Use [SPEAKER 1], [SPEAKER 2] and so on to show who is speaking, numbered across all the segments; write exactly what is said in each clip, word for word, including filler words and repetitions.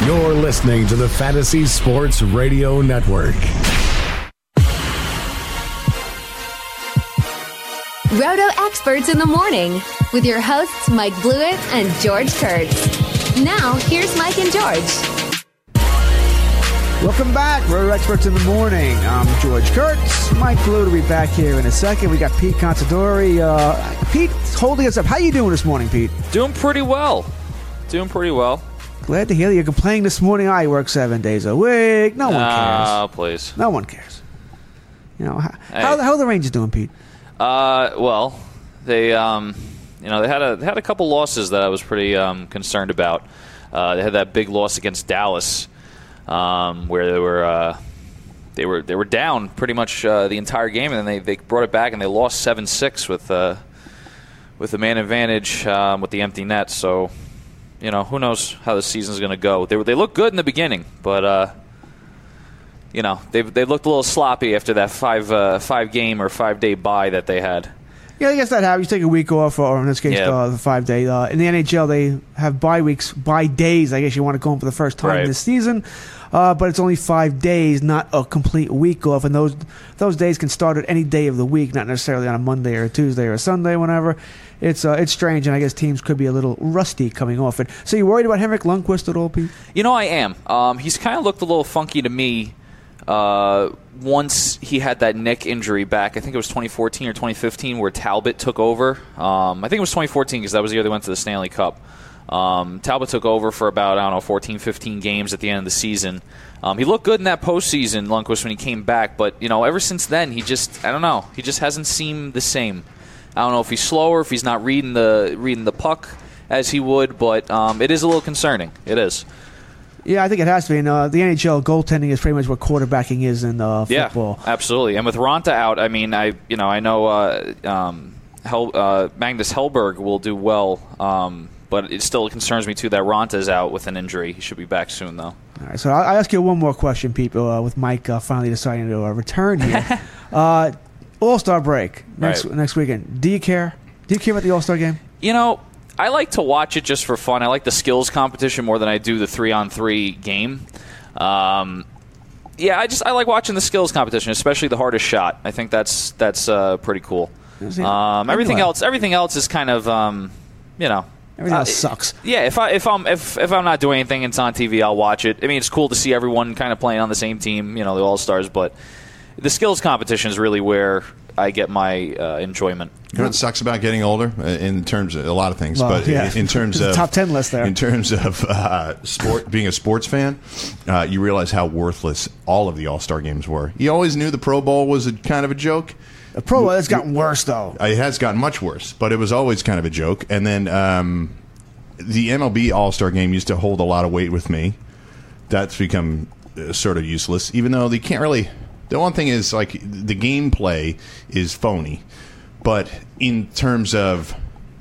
[SPEAKER 1] You're listening to the Fantasy Sports Radio Network.
[SPEAKER 2] Roto Experts in the Morning with your hosts Mike Blewett and George Kurtz. Now, here's Mike and George.
[SPEAKER 3] Welcome back, Roto Experts in the Morning. I'm George Kurtz. Mike Blewett will be back here in a second. We got Pete Contadori. Uh, Pete's holding us up. How you doing this morning, Pete?
[SPEAKER 4] Doing pretty well. Doing pretty well.
[SPEAKER 3] Glad to hear you're complaining this morning. I work seven days a week. No one cares.
[SPEAKER 4] Oh, please.
[SPEAKER 3] No one cares. You know, how,
[SPEAKER 4] Hey.
[SPEAKER 3] how, how are the Rangers doing, Pete?
[SPEAKER 4] Uh, well, they um, you know, they had a they had a couple losses that I was pretty um, concerned about. Uh, they had that big loss against Dallas, um, where they were uh, they were they were down pretty much uh, the entire game, and then they, they brought it back and they lost seven six with uh, with the man advantage um, with the empty net. So, you know, who knows how the season's going to go? They they look good in the beginning, but. Uh, You know, they they looked a little sloppy after that five uh, five game or five day bye that they had.
[SPEAKER 3] Yeah, I guess that happens. You take a week off, or in this case,
[SPEAKER 4] Yeah.
[SPEAKER 3] uh, the five day. Uh, in the N H L, they have bye weeks, bye days. I guess you want to call them for the first time
[SPEAKER 4] Right.
[SPEAKER 3] this season, uh, but it's only five days, not a complete week off. And those those days can start at any day of the week, not necessarily on a Monday or a Tuesday or a Sunday, whenever. It's uh, it's strange, and I guess teams could be a little rusty coming off it. So you worried about Henrik Lundqvist at all, Pete?
[SPEAKER 4] You know, I am. Um, he's kind of looked a little funky to me. Uh, once he had that neck injury back, I think it was twenty fourteen or twenty fifteen, where Talbot took over. Um, I think it was twenty fourteen because that was the year they went to the Stanley Cup. Um, Talbot took over for about, I don't know, fourteen, fifteen games at the end of the season. Um, he looked good in that postseason, Lundqvist, when he came back. But, you know, ever since then, he just, I don't know, he just hasn't seemed the same. I don't know if he's slower, if he's not reading the reading the puck as he would, but um, it is a little concerning. It is.
[SPEAKER 3] Yeah, I think it has to be. And uh, the N H L goaltending is pretty much what quarterbacking is in uh, football.
[SPEAKER 4] Yeah, absolutely. And with Ronta out, I mean, I you know I know uh, um, Hel- uh, Magnus Hellberg will do well, um, but it still concerns me too that Ronta is out with an injury. He should be back soon, though.
[SPEAKER 3] All right, so I'll, I'll ask you one more question, people. Uh, with Mike uh, finally deciding to uh, return here, uh, All-Star break next
[SPEAKER 4] Right.
[SPEAKER 3] next weekend. Do you care? Do you care about the All-Star game?
[SPEAKER 4] You know, I like to watch it just for fun. I like the skills competition more than I do the three-on-three game. Um, yeah, I just I like watching the skills competition, especially the hardest shot. I think that's that's uh, pretty cool. Um, everything else, everything else is kind of, um, you know,
[SPEAKER 3] Everything else
[SPEAKER 4] uh,
[SPEAKER 3] sucks.
[SPEAKER 4] Yeah, if I if I'm if if I'm not doing anything, it's on T V. I'll watch it. I mean, it's cool to see everyone kind of playing on the same team. You know, the All Stars, but the skills competition is really where I get my uh, enjoyment.
[SPEAKER 5] You know what sucks about getting older uh, in terms of a lot of things,
[SPEAKER 3] Well,
[SPEAKER 5] but
[SPEAKER 3] yeah.
[SPEAKER 5] in, in terms
[SPEAKER 3] There's a
[SPEAKER 5] of
[SPEAKER 3] top ten list there.
[SPEAKER 5] In terms of uh, sport, being a sports fan, uh, you realize how worthless all of the All-Star games were. You always knew the Pro Bowl was a kind of a joke.
[SPEAKER 3] The Pro Bowl has gotten worse, though.
[SPEAKER 5] It has gotten much worse, but it was always kind of a joke. And then um, the M L B All-Star game used to hold a lot of weight with me. That's become uh, sort of useless, even though they can't really. The one thing is, like, the gameplay is phony. But in terms of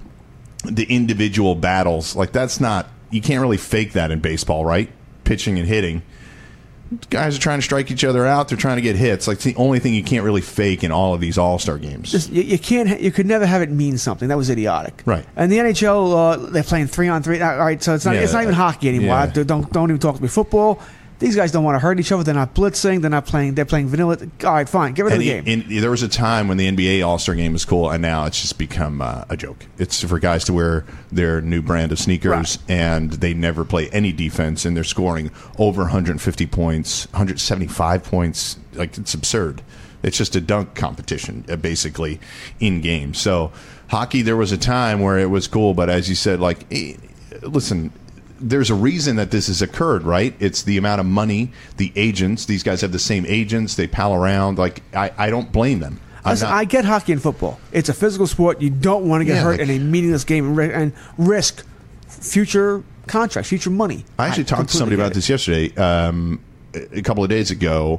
[SPEAKER 5] the individual battles, like, that's not... You can't really fake that in baseball, right? Pitching and hitting. Guys are trying to strike each other out. They're trying to get hits. Like, it's the only thing you can't really fake in all of these All-Star games.
[SPEAKER 3] Just, you, you can't. ha- You could never have it mean something. That was idiotic.
[SPEAKER 5] Right.
[SPEAKER 3] And the N H L, uh, they're playing three on three. All right, so it's not.
[SPEAKER 5] Yeah,
[SPEAKER 3] it's not even hockey anymore.
[SPEAKER 5] yeah.
[SPEAKER 3] Don't don't even talk to me. Football. These guys don't want to hurt each other. They're not blitzing. They're not playing. They're playing vanilla. All right, fine. Get rid of
[SPEAKER 5] And
[SPEAKER 3] the
[SPEAKER 5] the-
[SPEAKER 3] game.
[SPEAKER 5] in- there was a time when the N B A All-Star Game was cool, and now it's just become uh, a joke. It's for guys to wear their new brand of sneakers,
[SPEAKER 3] Right.
[SPEAKER 5] and they never play any defense, and they're scoring over one hundred fifty points, one hundred seventy-five points. Like, it's absurd. It's just a dunk competition, uh, basically, in game. So, hockey, there was a time where it was cool, but as you said, like, eh, listen, there's a reason that this has occurred, right? It's the amount of money, the agents. These guys have the same agents. They pal around. Like, I, I don't blame them. I'm
[SPEAKER 3] Listen,
[SPEAKER 5] not-
[SPEAKER 3] I get hockey and football. It's a physical sport. You don't want to get
[SPEAKER 5] Yeah,
[SPEAKER 3] hurt
[SPEAKER 5] like-
[SPEAKER 3] in a meaningless game and, ri- and risk future contracts, future money.
[SPEAKER 5] I actually talked to somebody
[SPEAKER 3] completely
[SPEAKER 5] about
[SPEAKER 3] get
[SPEAKER 5] this yesterday, um, a a couple of days ago.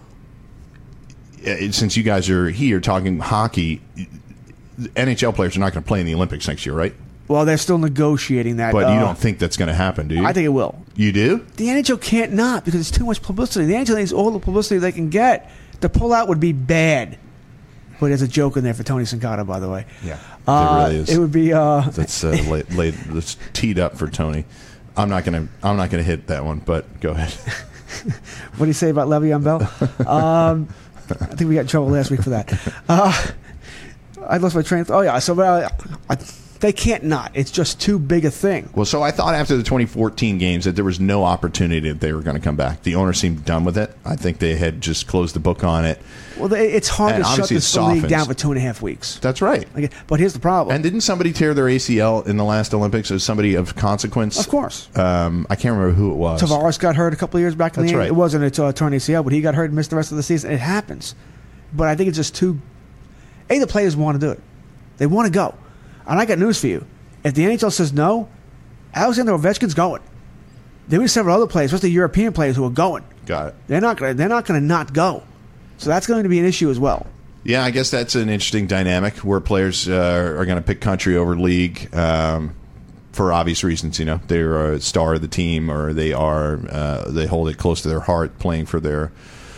[SPEAKER 5] Uh, Since you guys are here talking hockey, N H L players are not going to play in the Olympics next year, right?
[SPEAKER 3] it. Well, they're still negotiating that.
[SPEAKER 5] But
[SPEAKER 3] uh,
[SPEAKER 5] you don't think that's going to happen, do you?
[SPEAKER 3] I think it will.
[SPEAKER 5] You do?
[SPEAKER 3] The N H L can't not because it's too much publicity. The N H L needs all the publicity they can get. To pull out would be bad. But there's a joke in there for Tony Sincata, by the way.
[SPEAKER 5] Yeah,
[SPEAKER 3] Uh,
[SPEAKER 5] there really is.
[SPEAKER 3] It would be. Uh,
[SPEAKER 5] That's uh, laid, laid, that's teed up for Tony. I'm not gonna. I'm not gonna hit that one. But go ahead.
[SPEAKER 3] What do you say about Le'Veon Bell? Um, I think we got in trouble last week for that. Uh, I lost my train of thought. Oh, yeah. So uh, I, they can't not. It's just too big a thing.
[SPEAKER 5] Well, so I thought after the twenty fourteen games that there was no opportunity that they were going to come back. The owner seemed done with it. I think they had just closed the book on it.
[SPEAKER 3] Well, they, it's hard
[SPEAKER 5] And
[SPEAKER 3] to shut
[SPEAKER 5] obviously
[SPEAKER 3] this
[SPEAKER 5] it
[SPEAKER 3] league
[SPEAKER 5] softens.
[SPEAKER 3] down for two and a half weeks.
[SPEAKER 5] That's right.
[SPEAKER 3] Like, but here's the problem.
[SPEAKER 5] And didn't somebody tear their A C L in the last Olympics? As somebody of consequence?
[SPEAKER 3] Of course.
[SPEAKER 5] Um, I can't remember who it was.
[SPEAKER 3] Tavares got hurt a couple of years back in
[SPEAKER 5] That's
[SPEAKER 3] the
[SPEAKER 5] right.
[SPEAKER 3] It wasn't a uh, torn A C L, but he got hurt and missed the rest of the season. It happens. But I think it's just too... A, the players want to do it. They want to go. And I got news for you. If the N H L says no, Alexander Ovechkin's going. There were several other players, especially European players, who are going.
[SPEAKER 5] Got it.
[SPEAKER 3] They're not going. They're not going to not go. So that's going to be an issue as well.
[SPEAKER 5] Yeah, I guess that's an interesting dynamic where players uh, are going to pick country over league um, for obvious reasons. You know, they're a star of the team, or they are uh, they hold it close to their heart, playing for their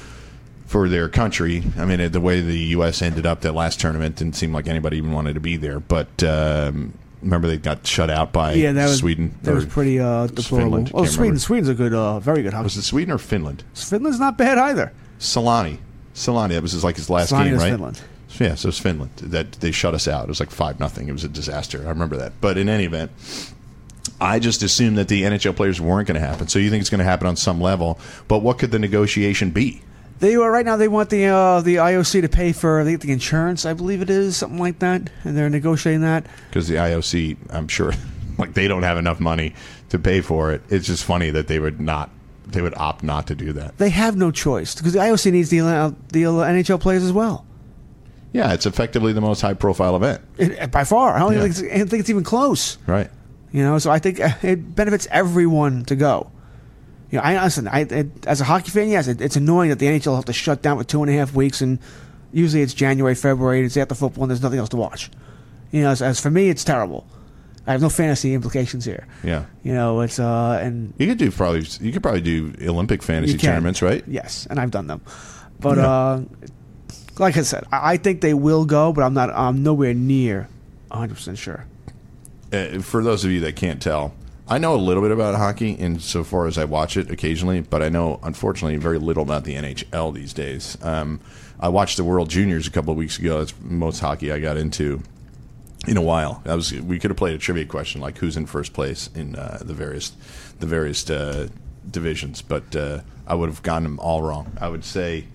[SPEAKER 5] for their country. I mean, the way the U S ended up that last tournament didn't seem like anybody even wanted to be there. But um, remember, they got shut out by
[SPEAKER 3] Yeah, that was
[SPEAKER 5] Sweden.
[SPEAKER 3] That was
[SPEAKER 5] or
[SPEAKER 3] pretty uh, deplorable.
[SPEAKER 5] Finland,
[SPEAKER 3] Oh,
[SPEAKER 5] can't
[SPEAKER 3] Sweden.
[SPEAKER 5] remember.
[SPEAKER 3] Sweden's a good, uh, very good hockey.
[SPEAKER 5] Was it Sweden or Finland?
[SPEAKER 3] Finland's not bad either.
[SPEAKER 5] Solani. Solani. That was his, like his last
[SPEAKER 3] Solani
[SPEAKER 5] game,
[SPEAKER 3] was
[SPEAKER 5] right?
[SPEAKER 3] Finland.
[SPEAKER 5] Yeah, so it's Finland. That they shut us out. It was like five nothing. It was a disaster. I remember that. But in any event, I just assumed that the N H L players weren't going to happen. So you think it's going to happen on some level? But what could the negotiation be?
[SPEAKER 3] They uh, right now they want the uh, the I O C to pay for the, the insurance, I believe it is, something like that, and they're negotiating that.
[SPEAKER 5] Because the I O C, I'm sure, like they don't have enough money to pay for it. It's just funny that they would not. They would opt not to do that.
[SPEAKER 3] They have no choice because the I O C needs the uh, the uh, N H L players as well.
[SPEAKER 5] Yeah, it's effectively the most high-profile event.
[SPEAKER 3] It, by far, I don't
[SPEAKER 5] Yeah.
[SPEAKER 3] think, it's, I don't think it's even close.
[SPEAKER 5] Right.
[SPEAKER 3] You know, so I think uh, it benefits everyone to go. You know, I listen. I it, as a hockey fan, yes, it, it's annoying that the N H L will have to shut down for two and a half weeks, and usually it's January, February, and it's after football, and there's nothing else to watch. You know, as, as for me, it's terrible. I have no fantasy implications here.
[SPEAKER 5] Yeah.
[SPEAKER 3] You know, it's uh, and
[SPEAKER 5] You could do probably. You could probably do Olympic fantasy
[SPEAKER 3] you can.
[SPEAKER 5] tournaments, right?
[SPEAKER 3] Yes, and I've done them. But
[SPEAKER 5] Yeah.
[SPEAKER 3] uh, like I said, I, I think they will go, but I'm not. I'm nowhere near one hundred percent sure.
[SPEAKER 5] Uh, for those of you that can't tell, I know a little bit about hockey insofar as I watch it occasionally, but I know, unfortunately, very little about the N H L these days. Um, I watched the World Juniors a couple of weeks ago. That's most hockey I got into in a while. I was we could have played a trivia question like who's in first place in uh, the various the various uh, divisions, but uh, I would have gotten them all wrong. I would say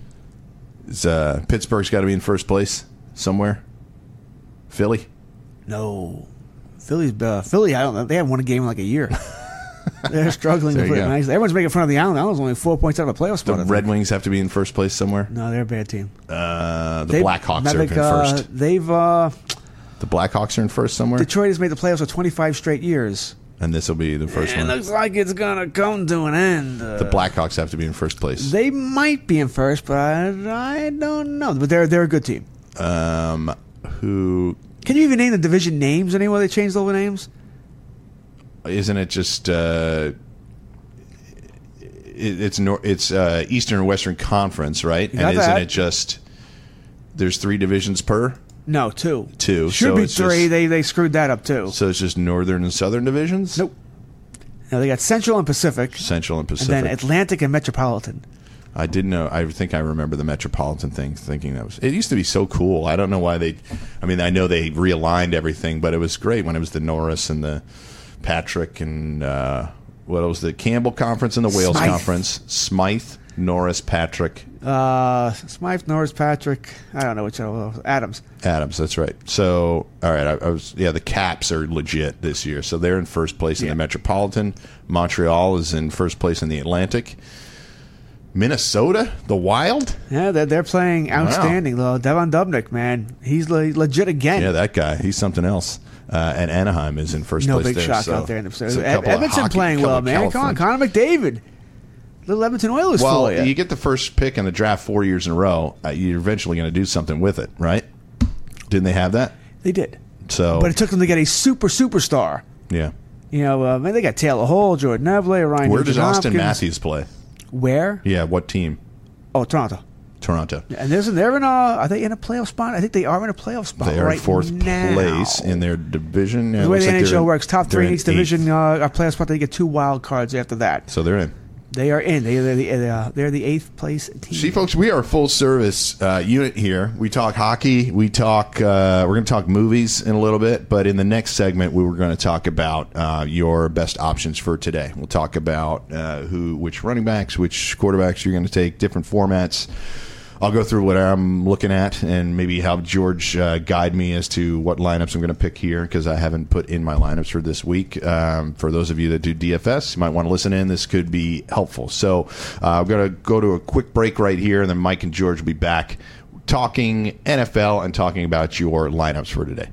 [SPEAKER 5] is, uh, Pittsburgh's got to be in first place somewhere. Philly.
[SPEAKER 3] No, Philly's uh, Philly. I don't know. They haven't won a game in like a year. They're struggling
[SPEAKER 5] There
[SPEAKER 3] to
[SPEAKER 5] you
[SPEAKER 3] put it
[SPEAKER 5] go.
[SPEAKER 3] nice. Everyone's making fun of the Island. The Island's only four points out of a playoff
[SPEAKER 5] The
[SPEAKER 3] spot. I think.
[SPEAKER 5] Red Wings have to be in first place somewhere.
[SPEAKER 3] No, they're a bad team.
[SPEAKER 5] Uh, the
[SPEAKER 3] They-
[SPEAKER 5] Blackhawks
[SPEAKER 3] I
[SPEAKER 5] are in
[SPEAKER 3] think, uh,
[SPEAKER 5] first.
[SPEAKER 3] They've uh,
[SPEAKER 5] The Blackhawks are in first somewhere,
[SPEAKER 3] Detroit has made the playoffs for twenty-five straight years.
[SPEAKER 5] and this will be the first
[SPEAKER 3] It
[SPEAKER 5] one.
[SPEAKER 3] looks like it's gonna come to an end. Uh,
[SPEAKER 5] The Blackhawks have to be in first place.
[SPEAKER 3] They might be in first, but I, I don't know. But they're they're a good team.
[SPEAKER 5] Um, who
[SPEAKER 3] Can you even name the division names anywhere? They changed all the names.
[SPEAKER 5] isn't it? Just uh, it, it's nor- it's uh, Eastern and Western Conference, right?
[SPEAKER 3] You
[SPEAKER 5] And
[SPEAKER 3] got
[SPEAKER 5] isn't
[SPEAKER 3] that.
[SPEAKER 5] it just there's three divisions per?
[SPEAKER 3] No, two.
[SPEAKER 5] Two.
[SPEAKER 3] Should
[SPEAKER 5] So
[SPEAKER 3] be
[SPEAKER 5] it's
[SPEAKER 3] three.
[SPEAKER 5] just-
[SPEAKER 3] they they screwed that up too.
[SPEAKER 5] So it's just Northern and Southern divisions.
[SPEAKER 3] Nope. Now they got Central and Pacific,
[SPEAKER 5] Central and
[SPEAKER 3] and
[SPEAKER 5] Pacific.
[SPEAKER 3] then Atlantic and Metropolitan.
[SPEAKER 5] I didn't know. I think I remember the Metropolitan thing, thinking that was. It used to be so cool. I don't know why they. I mean, I know they realigned everything, but it was great when it was the Norris and the Patrick and uh, what was the Campbell Conference and the Wales
[SPEAKER 3] Smythe.
[SPEAKER 5] Conference. Smythe, Norris, Patrick,
[SPEAKER 3] Uh, Smythe, Norris, Patrick. I don't know which one. Adams.
[SPEAKER 5] Adams. That's right. So, all right, I, I was. Yeah, the Caps are legit this year, so they're in first place in
[SPEAKER 3] Yeah.
[SPEAKER 5] the Metropolitan. Montreal is in first place in the Atlantic. Minnesota, the Wild.
[SPEAKER 3] Yeah, they're, they're playing outstanding. Though Devon Dubnyk, man, he's le- legit again.
[SPEAKER 5] Yeah, that guy. He's something else. Uh, and Anaheim is in first
[SPEAKER 3] no
[SPEAKER 5] place
[SPEAKER 3] big
[SPEAKER 5] there.
[SPEAKER 3] shock
[SPEAKER 5] so
[SPEAKER 3] out there in the
[SPEAKER 5] it's a couple of
[SPEAKER 3] Edmonton
[SPEAKER 5] hockey-
[SPEAKER 3] playing
[SPEAKER 5] couple
[SPEAKER 3] well,
[SPEAKER 5] of
[SPEAKER 3] man. Come on,
[SPEAKER 5] California-
[SPEAKER 3] Connor McDavid, little Edmonton Oilers
[SPEAKER 5] Well,
[SPEAKER 3] for you.
[SPEAKER 5] you get the first pick in the draft four years in a row. Uh, you're eventually going to do something with it, right? Didn't they have that?
[SPEAKER 3] They did,
[SPEAKER 5] So,
[SPEAKER 3] but it took them to get a super superstar.
[SPEAKER 5] yeah.
[SPEAKER 3] You know, uh, man, they got Taylor Hall, Jordan Eberle, Ryan.
[SPEAKER 5] Where does Austin
[SPEAKER 3] Nugent-Hopkins.
[SPEAKER 5] Matthews play?
[SPEAKER 3] Where?
[SPEAKER 5] Yeah, what team?
[SPEAKER 3] Oh, Toronto.
[SPEAKER 5] Toronto.
[SPEAKER 3] And there's, they're in a, are they in a playoff spot? I think they are in a playoff spot
[SPEAKER 5] They are
[SPEAKER 3] right
[SPEAKER 5] in fourth
[SPEAKER 3] now.
[SPEAKER 5] place in their division. Yeah,
[SPEAKER 3] The way
[SPEAKER 5] it
[SPEAKER 3] the
[SPEAKER 5] looks like
[SPEAKER 3] N H
[SPEAKER 5] they're
[SPEAKER 3] L
[SPEAKER 5] in-
[SPEAKER 3] works, top
[SPEAKER 5] they're
[SPEAKER 3] three
[SPEAKER 5] in
[SPEAKER 3] in each division
[SPEAKER 5] eighth.
[SPEAKER 3] uh, are playoff spot. They get two wild cards after that.
[SPEAKER 5] So they're in.
[SPEAKER 3] They are in. They, they're, the, uh, they're the eighth place team.
[SPEAKER 5] See, folks, we are a full-service uh, unit here. We talk hockey. We talk. Uh, we're going to talk movies in a little bit, but in the next segment, we were going to talk about uh, your best options for today. We'll talk about uh, who, which running backs, which quarterbacks you're going to take, different formats. I'll go through what I'm looking at and maybe have George uh, guide me as to what lineups I'm going to pick here because I haven't put in my lineups for this week. Um, for those of you that do D F S, you might want to listen in. This could be helpful. So uh, I'm going to go to a quick break right here, and then Mike and George will be back talking N F L and talking about your lineups for today.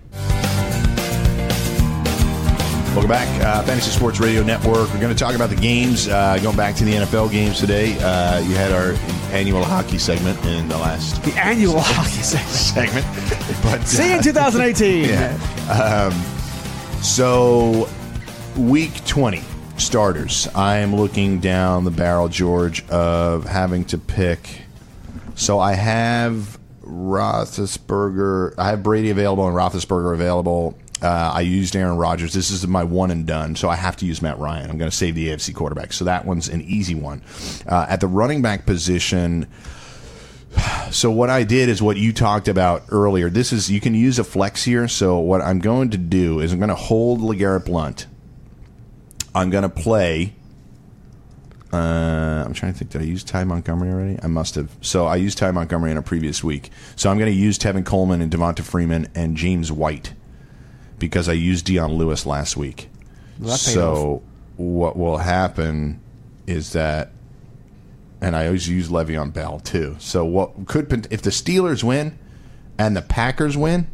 [SPEAKER 5] Welcome back, uh, Fantasy Sports Radio Network. We're going to talk about the games, uh, going back to the N F L games today. Uh, you had our annual hockey segment in the last
[SPEAKER 3] The annual hockey segment.
[SPEAKER 5] segment. But,
[SPEAKER 3] See you in twenty eighteen.
[SPEAKER 5] yeah. Um, so, week twenty starters. I am looking down the barrel, George, of having to pick. So, I have Roethlisberger. I have Brady available and Roethlisberger available. Uh, I used Aaron Rodgers. This is my one and done, so I have to use Matt Ryan. I'm going to save the A F C quarterback, so that one's an easy one. Uh, at the running back position, so what I did is what you talked about earlier. This is you can use a flex here. So what I'm going to do is I'm going to hold LeGarrette Blount. I'm going to play. Uh, I'm trying to think. Did I use Ty Montgomery already? I must have. So I used Ty Montgomery in a previous week. So I'm going to use Tevin Coleman and Devonta Freeman and James White. Because I used Dion Lewis last week.
[SPEAKER 3] Well,
[SPEAKER 5] so what will happen is that, and I always use Le'Veon Bell too. So what could if the Steelers win and the Packers win,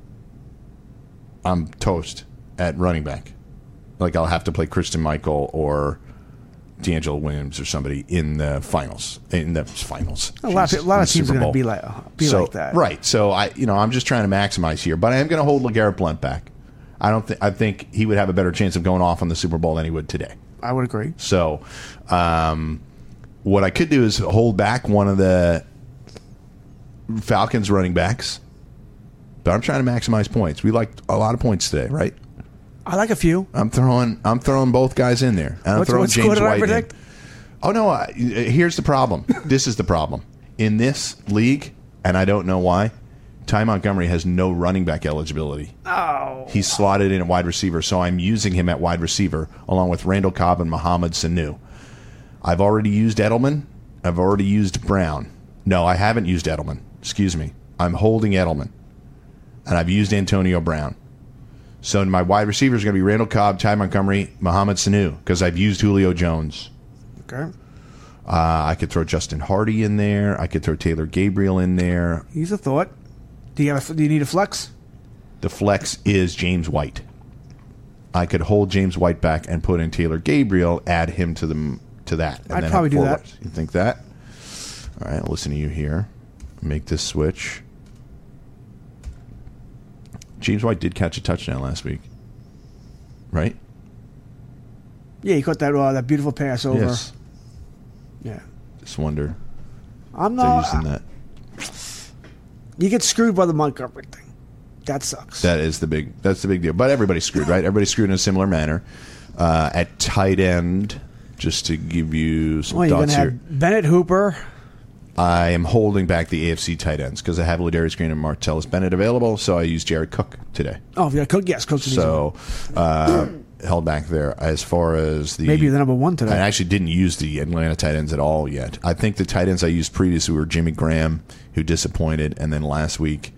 [SPEAKER 5] I'm toast at running back. Like I'll have to play Christian Michael or D'Angelo Williams or somebody in the finals. In the finals,
[SPEAKER 3] A lot,
[SPEAKER 5] Jeez,
[SPEAKER 3] of, a lot
[SPEAKER 5] in
[SPEAKER 3] of
[SPEAKER 5] the
[SPEAKER 3] teams are
[SPEAKER 5] Super
[SPEAKER 3] going to
[SPEAKER 5] Bowl.
[SPEAKER 3] be like be
[SPEAKER 5] so,
[SPEAKER 3] like that,
[SPEAKER 5] right? So I, you know, I'm just trying to maximize here, but I am going to hold LeGarrette Blount back. I don't think I think he would have a better chance of going off on the Super Bowl than he would today.
[SPEAKER 3] I would agree.
[SPEAKER 5] So, um, what I could do is hold back one of the Falcons running backs, but I'm trying to maximize points. We like a lot of points today, right?
[SPEAKER 3] I like a few.
[SPEAKER 5] I'm throwing I'm throwing both guys in there. And I'm
[SPEAKER 3] What's-
[SPEAKER 5] throwing
[SPEAKER 3] what score
[SPEAKER 5] James
[SPEAKER 3] did I
[SPEAKER 5] White in.
[SPEAKER 3] predict?
[SPEAKER 5] Oh no! I, here's the problem. This is the problem in this league, and I don't know why. Ty Montgomery has no running back eligibility.
[SPEAKER 3] Oh,
[SPEAKER 5] He's slotted in at wide receiver, so I'm using him at wide receiver along with Randall Cobb and Mohamed Sanu. I've already used Edelman. I've already used Brown. No, I haven't used Edelman. Excuse me. I'm holding Edelman, and I've used Antonio Brown. So my wide receivers are going to be Randall Cobb, Ty Montgomery, Mohamed Sanu because I've used Julio Jones.
[SPEAKER 3] okay.
[SPEAKER 5] Uh, I could throw Justin Hardy in there. I could throw Taylor Gabriel in there.
[SPEAKER 3] He's a thought. Do you have a, do you need a flex?
[SPEAKER 5] The flex is James White. I could hold James White back and put in Taylor Gabriel, add him to the to that. And
[SPEAKER 3] I'd
[SPEAKER 5] then
[SPEAKER 3] probably
[SPEAKER 5] have
[SPEAKER 3] do that.
[SPEAKER 5] forwards. You think that? All right, I'll listen to you here. Make this switch. James White did catch a touchdown last week, right?
[SPEAKER 3] Yeah, he caught that uh, that beautiful pass over.
[SPEAKER 5] Yes.
[SPEAKER 3] Yeah,
[SPEAKER 5] Just wonder
[SPEAKER 3] I'm
[SPEAKER 5] if they're
[SPEAKER 3] not.
[SPEAKER 5] using that.
[SPEAKER 3] You get screwed by the Montgomery thing. That sucks.
[SPEAKER 5] That is the big. That's the big deal. But everybody's screwed, right? Everybody's screwed in a similar manner. Uh, at tight end, just to give you some
[SPEAKER 3] well, you're
[SPEAKER 5] thoughts
[SPEAKER 3] gonna
[SPEAKER 5] here,
[SPEAKER 3] have Bennett Hooper.
[SPEAKER 5] I am holding back the A F C tight ends because I have Ladarius Green and Martellus Bennett available. So I used Jared Cook today.
[SPEAKER 3] Oh, yeah, Cook. Yes, Cook's an easy one.
[SPEAKER 5] So uh, held back there as far as the
[SPEAKER 3] Maybe the number one today.
[SPEAKER 5] I actually didn't use the Atlanta tight ends at all yet. I think the tight ends I used previously were Jimmy Graham, who disappointed, and then last week,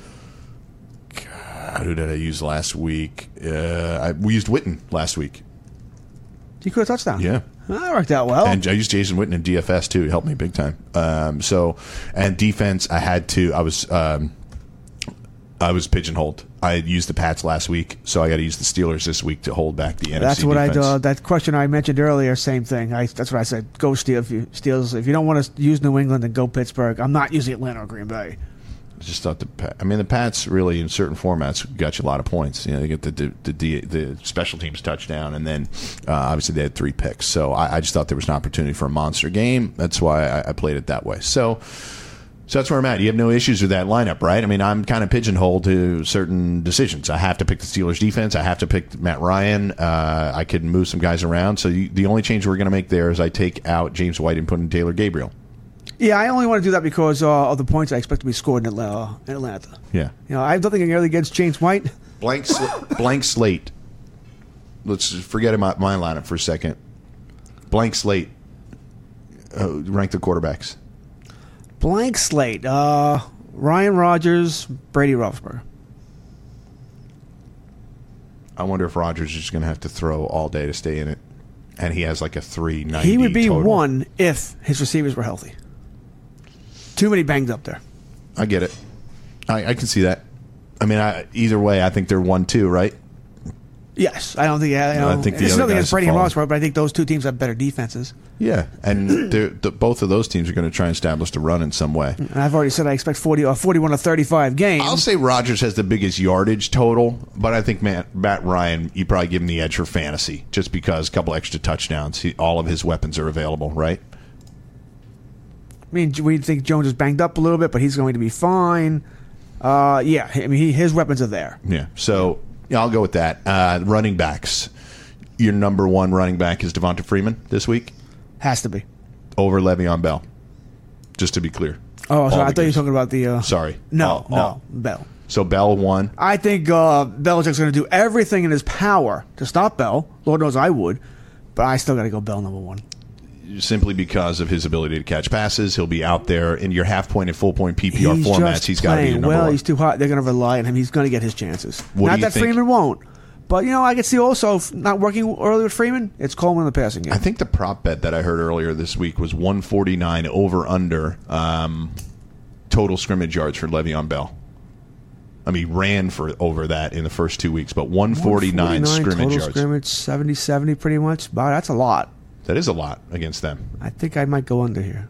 [SPEAKER 5] God, who did I use last week? Uh, I, we used Witten last week.
[SPEAKER 3] He could have touchdown.
[SPEAKER 5] Yeah.
[SPEAKER 3] That worked out well.
[SPEAKER 5] And I used Jason Witten in D F S too. He helped me big time. Um, so, and defense, I had to. I was, um, I was pigeonholed. I used the Pats last week, so I got to use the Steelers this week to hold back the N F C
[SPEAKER 3] That's what
[SPEAKER 5] defense.
[SPEAKER 3] I uh, that question I mentioned earlier. Same thing. I, that's what I said. Go Steelers. If you, Steelers. If you don't want to use New England, then go Pittsburgh. I'm not using Atlanta or Green Bay.
[SPEAKER 5] I just thought the Pa- I mean the Pats really in certain formats got you a lot of points. You know, they get the the the, the, the special teams touchdown, and then uh, obviously they had three picks. So I, I just thought there was an opportunity for a monster game. That's why I, I played it that way. So So that's where I'm at. You have no issues with that lineup, right? I mean, I'm kind of pigeonholed to certain decisions. I have to pick the Steelers defense. I have to pick Matt Ryan. Uh, I could move some guys around. So you, the only change we're going to make there is I take out James White and put in Taylor Gabriel.
[SPEAKER 3] Yeah, I only want to do that because uh, of the points I expect to be scored in Atlanta. In Atlanta.
[SPEAKER 5] Yeah.
[SPEAKER 3] You know, I have nothing really against James White.
[SPEAKER 5] Blank, sl- blank slate. Let's forget my, my lineup for a second. Blank slate. Uh, rank the quarterbacks.
[SPEAKER 3] Blank slate. Uh, Ryan Rodgers, Brady Roethlisberger.
[SPEAKER 5] I wonder if Rodgers is just going to have to throw all day to stay in it, and he has like a three ninety.
[SPEAKER 3] He would be
[SPEAKER 5] total.
[SPEAKER 3] one if his receivers were healthy. Too many banged up there.
[SPEAKER 5] I get it. I, I can see that. I mean, I, either way, I think they're one two, right?
[SPEAKER 3] Yes, I don't think. I, you know,
[SPEAKER 5] I think the
[SPEAKER 3] it's
[SPEAKER 5] other
[SPEAKER 3] nothing
[SPEAKER 5] guys
[SPEAKER 3] against Brady and
[SPEAKER 5] fall.
[SPEAKER 3] Roethlisberger, but I think those two teams have better defenses.
[SPEAKER 5] Yeah, and they're, the, both of those teams are going to try and establish the run in some way.
[SPEAKER 3] And I've already said I expect forty or forty-one to thirty-five games.
[SPEAKER 5] I'll say Rodgers has the biggest yardage total, but I think Matt, Matt Ryan, you probably give him the edge for fantasy, just because a couple extra touchdowns. He, all of his weapons are available, right?
[SPEAKER 3] I mean, we think Jones is banged up a little bit, but he's going to be fine. Uh, yeah, I mean, he, his weapons are there.
[SPEAKER 5] Yeah, so yeah, I'll go with that. Uh, running backs. Your number one running back is Devonta Freeman this week
[SPEAKER 3] Has to be.
[SPEAKER 5] over Le'Veon Bell, just to be clear.
[SPEAKER 3] Oh, so
[SPEAKER 5] All
[SPEAKER 3] I
[SPEAKER 5] the
[SPEAKER 3] thought you were
[SPEAKER 5] games.
[SPEAKER 3] talking about the. Uh,
[SPEAKER 5] Sorry.
[SPEAKER 3] No,
[SPEAKER 5] All-
[SPEAKER 3] no,
[SPEAKER 5] all-
[SPEAKER 3] Bell.
[SPEAKER 5] So Bell won.
[SPEAKER 3] I think uh, Belichick's going to do everything in his power to stop Bell. Lord knows I would, but I still got to go Bell number one.
[SPEAKER 5] Simply because of his ability to catch passes. He'll be out there in your half point and full point P P R
[SPEAKER 3] He's
[SPEAKER 5] formats.
[SPEAKER 3] just
[SPEAKER 5] He's got to be
[SPEAKER 3] playing
[SPEAKER 5] your number
[SPEAKER 3] well.
[SPEAKER 5] one.
[SPEAKER 3] He's too hot. They're going to rely on him. He's going to get his chances.
[SPEAKER 5] What do
[SPEAKER 3] Not
[SPEAKER 5] you
[SPEAKER 3] that
[SPEAKER 5] think-
[SPEAKER 3] Freeman won't. But, you know, I could see also if not working early with Freeman. It's Coleman in the passing game.
[SPEAKER 5] I think the prop bet that I heard earlier this week was one forty-nine over under um, total scrimmage yards for Le'Veon Bell. I mean, he ran for over that in the first two weeks, but one forty-nine, scrimmage
[SPEAKER 3] total
[SPEAKER 5] yards.
[SPEAKER 3] scrimmage, seventy seventy pretty much. Wow, that's a lot.
[SPEAKER 5] That is a lot against them.
[SPEAKER 3] I think I might go under here.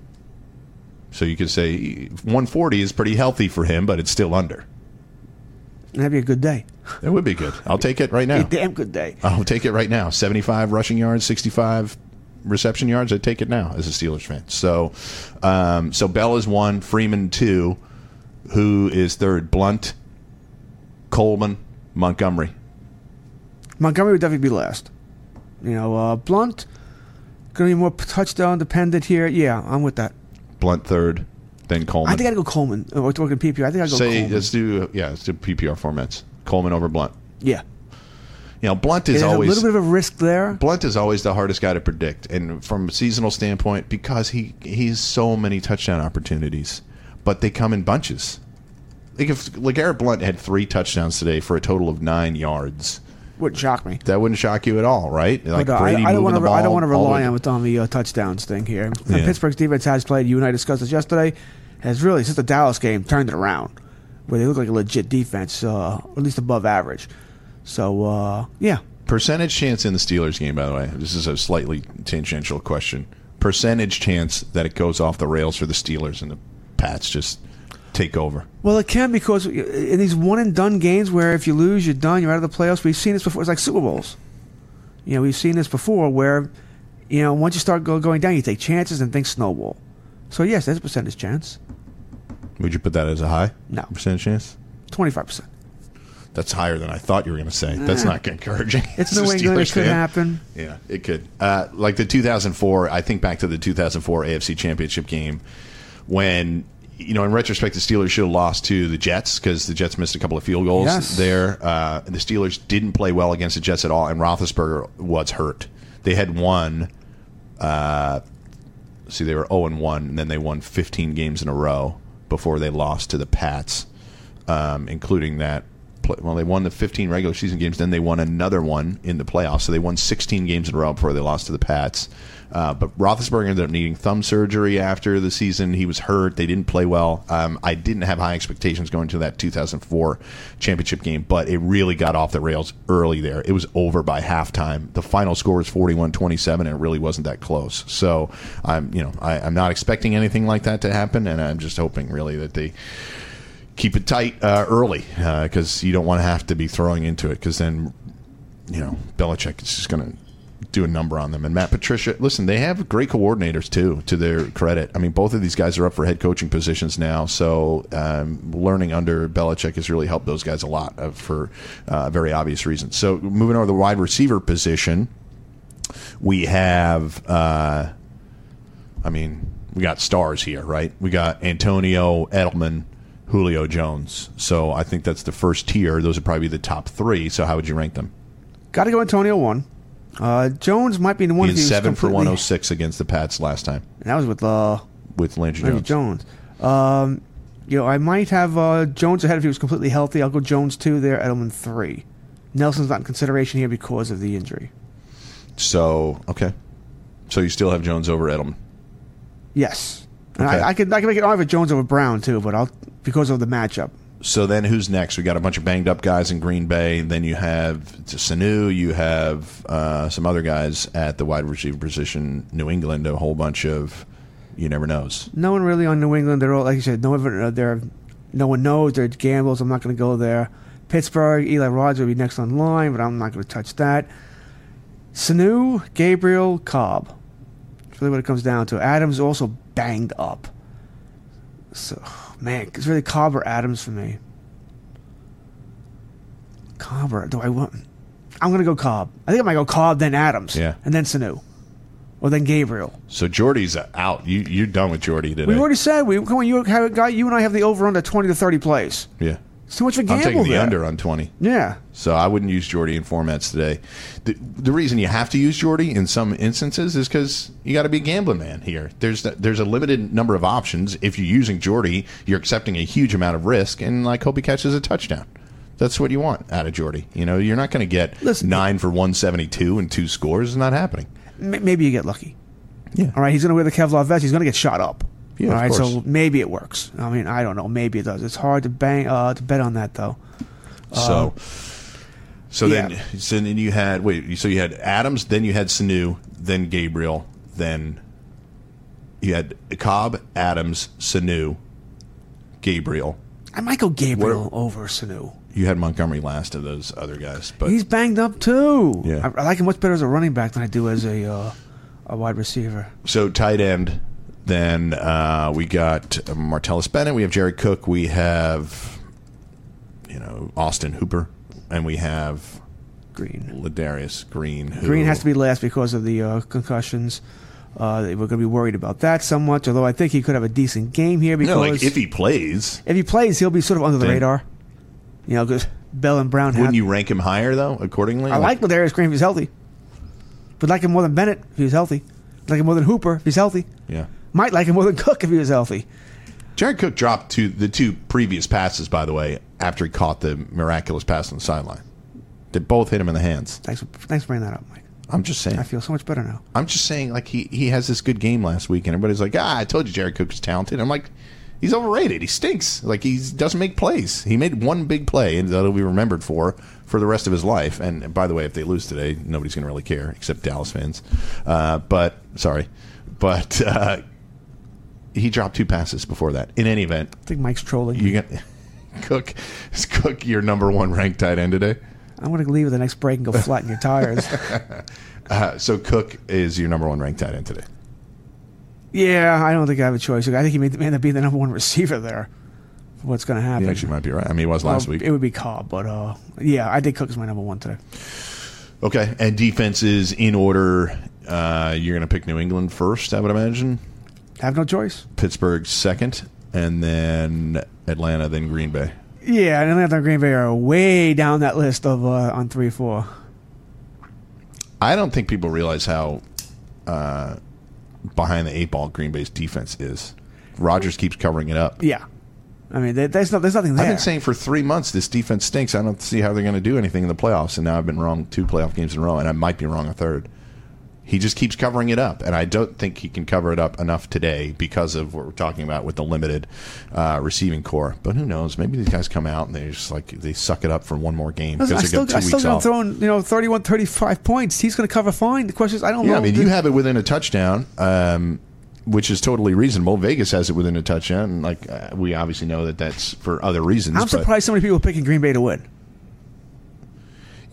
[SPEAKER 5] So you could say one forty is pretty healthy for him, but it's still under.
[SPEAKER 3] That'd be a good day.
[SPEAKER 5] That would be good. I'll take it right now.
[SPEAKER 3] A damn good day.
[SPEAKER 5] I'll take it right now. seventy-five rushing yards, sixty-five reception yards. I'd take it now as a Steelers fan. So, um, so Bell is one, Freeman two. Who is third? Blunt, Coleman, Montgomery.
[SPEAKER 3] Montgomery would definitely be last. You know, uh, Blunt, going to be more touchdown dependent here. Yeah, I'm with that.
[SPEAKER 5] Blunt third, then Coleman.
[SPEAKER 3] I think I'd go Coleman. Uh, We're talking P P R. I think I'd go
[SPEAKER 5] Say
[SPEAKER 3] Coleman.
[SPEAKER 5] let's do yeah, let's do P P R formats. Coleman over Blunt.
[SPEAKER 3] Yeah.
[SPEAKER 5] You know, Blunt is
[SPEAKER 3] There's
[SPEAKER 5] always
[SPEAKER 3] a little bit of a risk there.
[SPEAKER 5] Blunt is always the hardest guy to predict, and from a seasonal standpoint, because he he's so many touchdown opportunities, but they come in bunches. Like if LeGarrette Blunt had three touchdowns today for a total of nine yards,
[SPEAKER 3] Wouldn't shock me.
[SPEAKER 5] that wouldn't shock you at all, right? Like
[SPEAKER 3] But, uh,
[SPEAKER 5] Brady
[SPEAKER 3] I, I don't
[SPEAKER 5] moving
[SPEAKER 3] want
[SPEAKER 5] the
[SPEAKER 3] to.
[SPEAKER 5] ball.
[SPEAKER 3] I don't want to
[SPEAKER 5] all
[SPEAKER 3] rely
[SPEAKER 5] the-
[SPEAKER 3] on it on the uh, touchdowns thing here. And
[SPEAKER 5] Yeah.
[SPEAKER 3] Pittsburgh's defense has played. You and I discussed this yesterday. Has really since the Dallas game turned it around, where they look like a legit defense, uh, at least above average. So uh, yeah,
[SPEAKER 5] Percentage chance in the Steelers game, by the way. This is a slightly tangential question. Percentage chance that it goes off the rails for the Steelers and the Pats just take over.
[SPEAKER 3] well it can because in these one and done games where if you lose you're done, you're out of the playoffs. We've seen this before. It's like Super Bowls. You know, we've seen this before where you know once you start go, going down, you take chances and things snowball. So yes, there's a percentage chance.
[SPEAKER 5] Would you put that as a high
[SPEAKER 3] No.
[SPEAKER 5] percentage chance?
[SPEAKER 3] twenty-five percent.
[SPEAKER 5] That's higher than I thought you were going to say. That's not encouraging.
[SPEAKER 3] It's
[SPEAKER 5] As a
[SPEAKER 3] New England. It
[SPEAKER 5] Steelers
[SPEAKER 3] could
[SPEAKER 5] fan.
[SPEAKER 3] happen.
[SPEAKER 5] Yeah, it could. Uh, like the two thousand four, I think back to the two thousand four A F C Championship game when, you know, in retrospect, the Steelers should have lost to the Jets because the Jets missed a couple of field goals
[SPEAKER 3] Yes.
[SPEAKER 5] there. Uh, and the Steelers didn't play well against the Jets at all, and Roethlisberger was hurt. They had won, uh, see, they were oh and one, and then they won fifteen games in a row before they lost to the Pats, um, including that. Well, they won the fifteen regular season games. Then they won another one in the playoffs. So they won sixteen games in a row before they lost to the Pats. Uh, but Roethlisberger ended up needing thumb surgery after the season. He was hurt. They didn't play well. Um, I didn't have high expectations going to that two thousand four championship game, but it really got off the rails early there. It was over by halftime. The final score was forty-one twenty-seven, and it really wasn't that close. So I'm, you know, I, I'm not expecting anything like that to happen, and I'm just hoping really that they keep it tight uh, early because uh, you don't want to have to be throwing into it because then, you know, Belichick is just going to do a number on them. And Matt Patricia, listen, they have great coordinators too, to their credit. I mean, both of these guys are up for head coaching positions now, so um, learning under Belichick has really helped those guys a lot uh, for uh, very obvious reasons. So moving over to the wide receiver position, we have, uh, I mean, we got stars here, right? We got Antonio, Edelman, Julio Jones. So I think that's the first tier. Those would probably be the top three. So how would you rank them?
[SPEAKER 3] Got to go Antonio one. Uh, Jones might be the one.
[SPEAKER 5] He had seven for one oh six against the Pats last time.
[SPEAKER 3] And that was with uh,
[SPEAKER 5] with Landry,
[SPEAKER 3] Landry
[SPEAKER 5] Jones.
[SPEAKER 3] Jones. Um, you know, I might have uh, Jones ahead if he was completely healthy. I'll go Jones two there, Edelman three. Nelson's not in consideration here because of the injury.
[SPEAKER 5] So okay, so you still have Jones over Edelman.
[SPEAKER 3] Yes, and
[SPEAKER 5] Okay.
[SPEAKER 3] I, I could I could make it over Jones over Brown too, but I'll because of the matchup.
[SPEAKER 5] So then who's next? We got a bunch of banged up guys in Green Bay. Then you have Sanu. You have uh, some other guys at the wide receiver position. New England, a whole bunch of you never knows.
[SPEAKER 3] No one really on New England. They're all, like you said, no one, uh, they're, no one knows. They're gambles. I'm not going to go there. Pittsburgh, Eli Rogers will be next on line, but I'm not going to touch that. Sanu, Gabriel, Cobb. That's really what it comes down to. Adams also banged up. So, man, it's really Cobb or Adams for me. Cobb or do I want? I'm going to go Cobb. I think I might go Cobb, then Adams,
[SPEAKER 5] Yeah.
[SPEAKER 3] and then Sanu, or then Gabriel.
[SPEAKER 5] So Jordy's out. You you're done with Jordy today.
[SPEAKER 3] We've already said we come on. You have a guy. You and I have the over under twenty to thirty plays.
[SPEAKER 5] yeah.
[SPEAKER 3] It's too much of a
[SPEAKER 5] I'm
[SPEAKER 3] gamble
[SPEAKER 5] taking the
[SPEAKER 3] there.
[SPEAKER 5] under on twenty.
[SPEAKER 3] Yeah.
[SPEAKER 5] So I wouldn't use Jordy in formats today. The, the reason you have to use Jordy in some instances is because you got to be a gambling man here. There's there's a limited number of options. If you're using Jordy, you're accepting a huge amount of risk, and like hope he catches a touchdown. That's what you want out of Jordy. You know, you're not going to get
[SPEAKER 3] Listen,
[SPEAKER 5] nine for one seventy-two and two scores. It's not happening.
[SPEAKER 3] M- maybe you get lucky.
[SPEAKER 5] Yeah.
[SPEAKER 3] All right. He's going to wear the Kevlar vest. He's going to get shot up.
[SPEAKER 5] Yeah,
[SPEAKER 3] All
[SPEAKER 5] of
[SPEAKER 3] right.
[SPEAKER 5] course.
[SPEAKER 3] So maybe it works. I mean, I don't know. Maybe it does. It's hard to bang uh, to bet on that though.
[SPEAKER 5] So, so
[SPEAKER 3] yeah.
[SPEAKER 5] then, so then you had wait. So you had Adams, then you had Sanu, then Gabriel, then you had Cobb, Adams, Sanu, Gabriel.
[SPEAKER 3] I might go Gabriel
[SPEAKER 5] What-
[SPEAKER 3] over Sanu.
[SPEAKER 5] You had Montgomery last of those other guys, but
[SPEAKER 3] He's banged up too.
[SPEAKER 5] Yeah.
[SPEAKER 3] I, I like him much better as a running back than I do as a uh, a wide receiver.
[SPEAKER 5] so tight end. Then uh, we got Martellus Bennett. We have Jerry Cook. We have you know Austin Hooper, and we have
[SPEAKER 3] Green.
[SPEAKER 5] Ladarius Green. Who,
[SPEAKER 3] Green has to be last because of the uh, concussions. Uh, we're going to be worried about that somewhat, although I think he could have a decent game here because
[SPEAKER 5] no, like if he plays,
[SPEAKER 3] if he plays, he'll be sort of under the
[SPEAKER 5] Then-
[SPEAKER 3] radar. You know, because Bell and Brown have.
[SPEAKER 5] wouldn't you rank him higher though? Accordingly,
[SPEAKER 3] I like Ladarius Green if he's healthy. Would like him more than Bennett if he's healthy. Like him more than Hooper if he's healthy.
[SPEAKER 5] Yeah.
[SPEAKER 3] Might like him more than Cook if he was healthy.
[SPEAKER 5] Jared Cook dropped to the two previous passes, by the way, after he caught the miraculous pass on the sideline. They both hit him in the hands.
[SPEAKER 3] Thanks for, thanks for bringing that up, Mike.
[SPEAKER 5] I'm just saying.
[SPEAKER 3] I feel so much better now.
[SPEAKER 5] I'm just saying, like, he, he has this good game last week, and everybody's like, ah, I told you Jared Cook was talented. I'm like, he's overrated. He stinks. Like, he doesn't make plays. He made one big play, and that'll be remembered for for the rest of his life. And by the way, if they lose today, nobody's going to really care, except Dallas fans. Uh, but, sorry. But uh, he dropped two passes before that. In any event,
[SPEAKER 3] I think Mike's trolling.
[SPEAKER 5] you got Cook. Is Cook your number one ranked tight end today?
[SPEAKER 3] I'm going to leave at the next break and go flatten your tires.
[SPEAKER 5] Uh, so Cook is your number one ranked tight end today.
[SPEAKER 3] Yeah, I don't think I have a choice. I think he may, may end up being the number one receiver there. For what's going to happen?
[SPEAKER 5] You actually might be right. I mean, he was last
[SPEAKER 3] Well,
[SPEAKER 5] week.
[SPEAKER 3] It would be Cobb, but uh, yeah, I think Cook is my number one today.
[SPEAKER 5] Okay, and defenses in order. Uh, you're going to pick New England first, I would imagine.
[SPEAKER 3] Have no choice.
[SPEAKER 5] Pittsburgh second, and then Atlanta, then Green Bay.
[SPEAKER 3] Yeah, and Atlanta and Green Bay are way down that list of uh, on three, four.
[SPEAKER 5] I don't think people realize how uh, behind the eight ball Green Bay's defense is. Rodgers keeps covering it up.
[SPEAKER 3] Yeah, I mean, there- there's no, there's nothing there.
[SPEAKER 5] I've been saying for three months this defense stinks. I don't see how they're going to do anything in the playoffs, and now I've been wrong two playoff games in a row, and I might be wrong a third. He just keeps covering it up, and I don't think he can cover it up enough today because of what we're talking about with the limited uh, receiving core. But who knows? Maybe these guys come out and they just like they suck it up for one more game because
[SPEAKER 3] Listen, I
[SPEAKER 5] they
[SPEAKER 3] still,
[SPEAKER 5] got two
[SPEAKER 3] I still
[SPEAKER 5] weeks
[SPEAKER 3] got him
[SPEAKER 5] off.
[SPEAKER 3] throwing, you know, thirty-one, thirty-five points. He's going to cover fine. The question is, I don't
[SPEAKER 5] Yeah,
[SPEAKER 3] know.
[SPEAKER 5] I mean,
[SPEAKER 3] the-
[SPEAKER 5] you have it within a touchdown, um, which is totally reasonable. Vegas has it within a touchdown, and like uh, we obviously know that that's for other reasons.
[SPEAKER 3] I'm
[SPEAKER 5] but-
[SPEAKER 3] surprised so many people are picking Green Bay to win.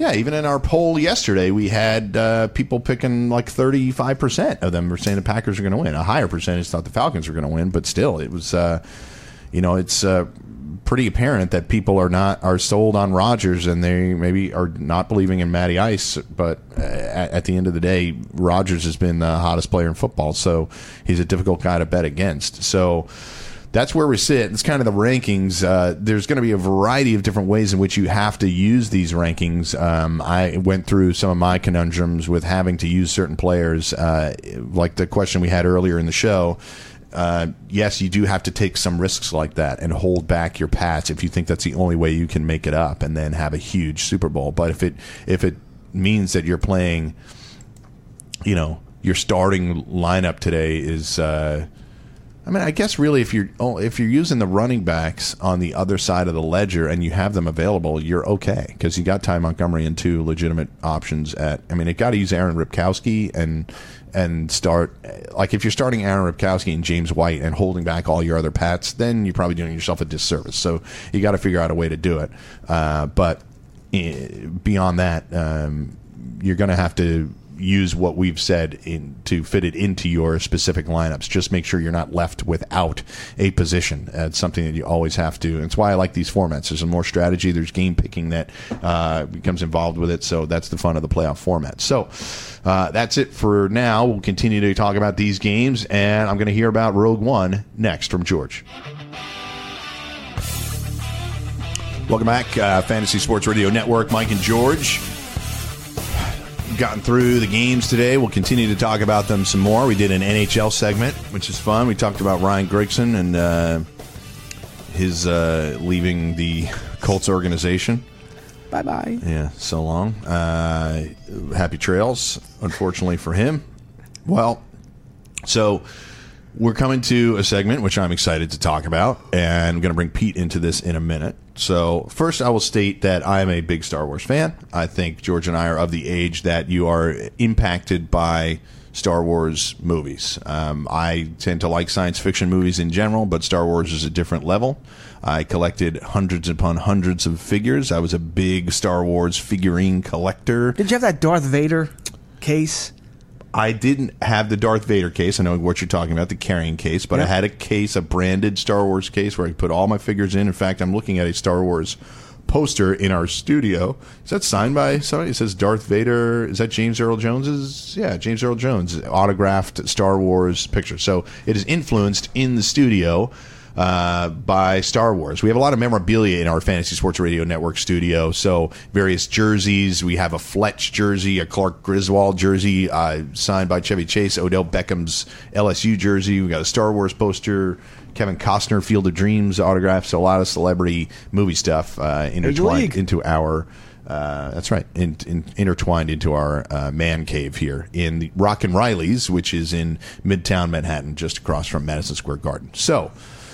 [SPEAKER 5] Yeah, even in our poll yesterday, we had uh, people picking like thirty-five percent of them were saying the Packers are going to win. A higher percentage thought the Falcons were going to win, but still, it was, uh, you know, it's uh, pretty apparent that people are not are sold on Rodgers, and they maybe are not believing in Matty Ice. But uh, at, at the end of the day, Rodgers has been the hottest player in football, so he's a difficult guy to bet against. So that's where we sit. It's kind of the rankings. Uh, there's going to be a variety of different ways in which you have to use these rankings. Um, I went through some of my conundrums with having to use certain players, uh, like the question we had earlier in the show. Uh, yes, you do have to take some risks like that and hold back your Pats if you think that's the only way you can make it up and then have a huge Super Bowl. But if it if it means that you're playing, you know, your starting lineup today is. Uh, I mean, I guess really if you're if you're using the running backs on the other side of the ledger and you have them available, you're okay because you got Ty Montgomery and two legitimate options at. I mean, it got to use Aaron Ripkowski and and start like if you're starting Aaron Ripkowski and James White and holding back all your other Pats, then you're probably doing yourself a disservice. So you got to figure out a way to do it. Uh, but eh, beyond that, um, you're going to have to use what we've said in, to fit it into your specific lineups. Just make sure you're not left without a position. Uh, it's something that you always have to. And it's why I like these formats. There's more strategy. There's game picking that uh, becomes involved with it. So that's the fun of the playoff format. So uh, that's it for now. We'll continue to talk about these games, and I'm going to hear about Rogue One next from George. Welcome back, uh, Fantasy Sports Radio Network. Mike and George. Gotten through the games today. We'll continue to talk about them some more. We did an N H L segment, which is fun. We talked about Ryan Grigson and uh, his uh, leaving the Colts organization.
[SPEAKER 3] Bye-bye.
[SPEAKER 5] Yeah, so long. Uh, happy trails, unfortunately for him. Well, so we're coming to a segment which I'm excited to talk about, and I'm going to bring Pete into this in a minute. So first, I will state that I'm a big Star Wars fan. I think George and I are of the age that you are impacted by Star Wars movies. Um, I tend to like science fiction movies in general, but Star Wars is a different level. I collected hundreds upon hundreds of figures. I was a big Star Wars figurine collector.
[SPEAKER 3] Did you have that Darth Vader case?
[SPEAKER 5] I didn't have the Darth Vader case. I know what you're talking about, the carrying case, but yep. I had a case, a branded Star Wars case where I could put all my figures in. In fact, I'm looking at a Star Wars poster in our studio. Is that signed by somebody? It says Darth Vader. Is that James Earl Jones's? Yeah, James Earl Jones, autographed Star Wars picture. So it is influenced in the studio uh, by Star Wars. We have a lot of memorabilia in our Fantasy Sports Radio Network studio. So various jerseys. We have a Fletch jersey, a Clark Griswold jersey uh, signed by Chevy Chase, Odell Beckham's L S U jersey. We got a Star Wars poster, Kevin Costner Field of Dreams autograph. So a lot of celebrity movie stuff uh, intertwined into our. Uh, that's right, in, in, intertwined into our uh, man cave here in the Rock and Riley's, which is in Midtown Manhattan, just across from Madison Square Garden. So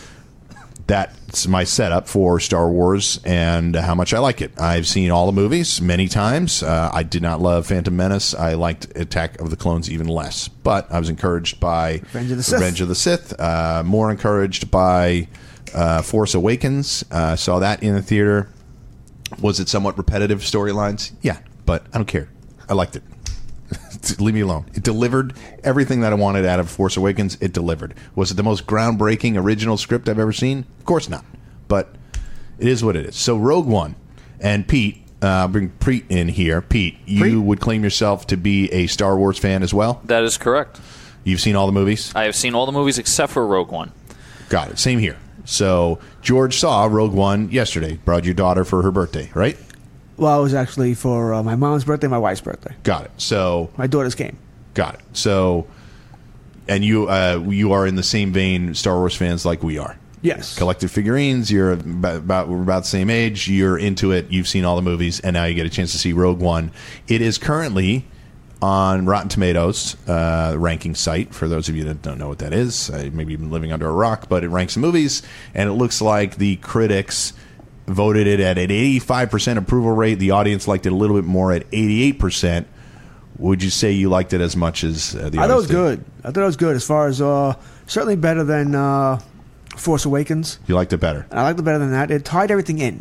[SPEAKER 5] that's my setup for Star Wars and how much I like it. I've seen all the movies many times. Uh, I did not love Phantom Menace. I liked Attack of the Clones even less. But I was encouraged by
[SPEAKER 3] Revenge of the Sith.
[SPEAKER 5] Revenge of the Sith. Uh, more encouraged by uh, Force Awakens. Uh, saw that in the theater. Was it somewhat repetitive storylines? Yeah, but I don't care. I liked it. Leave me alone. It delivered everything that I wanted out of Force Awakens. It delivered. Was it the most groundbreaking original script I've ever seen? Of course not. But it is what it is. So Rogue One. And Pete, uh, I'll bring Pete in here. Pete, you
[SPEAKER 3] Preet?
[SPEAKER 5] would claim yourself to be a Star Wars fan as well?
[SPEAKER 4] That is correct.
[SPEAKER 5] You've seen all the movies?
[SPEAKER 4] I have seen all the movies except for Rogue One.
[SPEAKER 5] Got it. Same here. So George saw Rogue One yesterday. Brought your daughter for her birthday, right?
[SPEAKER 3] Well, it was actually for uh, my mom's birthday, my wife's birthday.
[SPEAKER 5] Got it. So
[SPEAKER 3] My daughters came.
[SPEAKER 5] got it. So, and you uh, you are in the same vein, Star Wars fans like we are.
[SPEAKER 3] Yes.
[SPEAKER 5] Collected figurines. You're about, about we're about the same age. You're into it. You've seen all the movies, and now you get a chance to see Rogue One. It is currently on Rotten Tomatoes uh, ranking site. For those of you that don't know what that is, uh, maybe you've been living under a rock, but it ranks the movies, and it looks like the critics voted it at an eighty-five percent approval rate. The audience liked it a little bit more at eighty-eight percent. Would you say you liked it as much as uh, the
[SPEAKER 3] I thought it was
[SPEAKER 5] did?
[SPEAKER 3] good. I thought it was good as far as uh, certainly better than uh, Force Awakens.
[SPEAKER 5] You liked it better?
[SPEAKER 3] I liked it better than that. It tied everything in.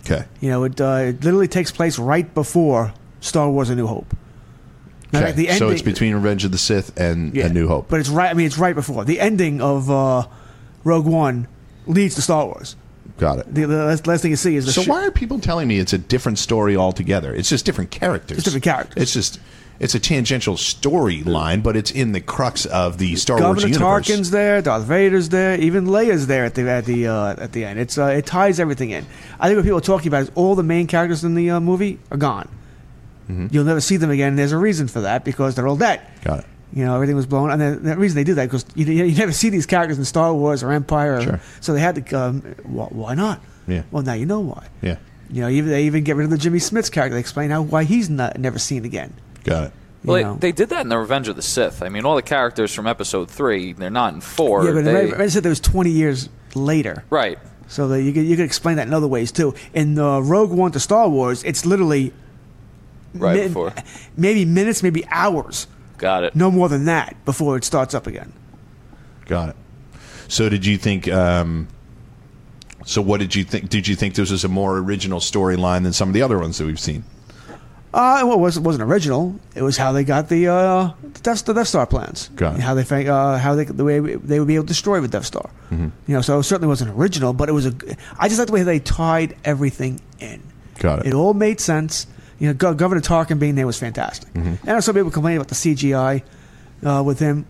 [SPEAKER 5] Okay.
[SPEAKER 3] You know, it, uh, it literally takes place right before Star Wars: A New Hope. Now,
[SPEAKER 5] Okay.
[SPEAKER 3] like, the
[SPEAKER 5] so
[SPEAKER 3] ending-
[SPEAKER 5] it's between Revenge of the Sith and
[SPEAKER 3] Yeah.
[SPEAKER 5] A New Hope.
[SPEAKER 3] But it's right. I mean, it's right before the ending of uh, Rogue One leads to Star Wars.
[SPEAKER 5] Got it.
[SPEAKER 3] The, the last, last thing you see is the
[SPEAKER 5] So
[SPEAKER 3] shi-
[SPEAKER 5] why are people telling me it's a different story altogether? It's just different characters.
[SPEAKER 3] It's different characters.
[SPEAKER 5] It's just it's a tangential storyline, but it's in the crux of the Star Wars
[SPEAKER 3] Governor
[SPEAKER 5] universe.
[SPEAKER 3] Tarkin's there, Darth Vader's there, even Leia's there at the at the uh, at the end. It's uh, it ties everything in. I think what people are talking about is all the main characters in the uh, movie are gone.
[SPEAKER 5] Mm-hmm.
[SPEAKER 3] You'll never see them again. There's a reason for that because they're all dead.
[SPEAKER 5] Got it.
[SPEAKER 3] You know, everything was blown, and the, the reason they do that because you, you never see these characters in Star Wars or Empire, or,
[SPEAKER 5] Sure.
[SPEAKER 3] so they had to. Um, wh- why not?
[SPEAKER 5] Yeah.
[SPEAKER 3] Well, now you know why.
[SPEAKER 5] Yeah.
[SPEAKER 3] You know, even they even get rid of the Jimmy Smits character. They explain how why he's not never seen again.
[SPEAKER 5] Got it.
[SPEAKER 3] You
[SPEAKER 4] Well,
[SPEAKER 3] know?
[SPEAKER 4] they, they did that in the Revenge of the Sith. I mean, all the characters from Episode Three, they're not in Four.
[SPEAKER 3] yeah, but
[SPEAKER 4] they,
[SPEAKER 3] I said there was twenty years later.
[SPEAKER 4] right.
[SPEAKER 3] So that you could, you could explain that in other ways too. In uh, Rogue One to Star Wars, it's literally
[SPEAKER 4] Right
[SPEAKER 3] mi-
[SPEAKER 4] before.
[SPEAKER 3] maybe minutes, maybe hours,
[SPEAKER 4] Got it.
[SPEAKER 3] no more than that before it starts up again.
[SPEAKER 5] Got it. So did you think? Um, so what did you think? Did you think this was a more original storyline than some of the other ones that we've seen?
[SPEAKER 3] Uh, well, it wasn't, wasn't original. It was how they got the uh, the Death, the Death Star plans.
[SPEAKER 5] Got it.
[SPEAKER 3] How they fa- uh, how they the way they would be able to destroy the Death Star.
[SPEAKER 5] Mm-hmm.
[SPEAKER 3] You know, so it certainly wasn't original, but it was a. I just like the way they tied everything in.
[SPEAKER 5] Got it.
[SPEAKER 3] It all made sense. You know, Go- Governor Tarkin being there was fantastic.
[SPEAKER 5] Mm-hmm.
[SPEAKER 3] And I know some people complain about the C G I uh, with him.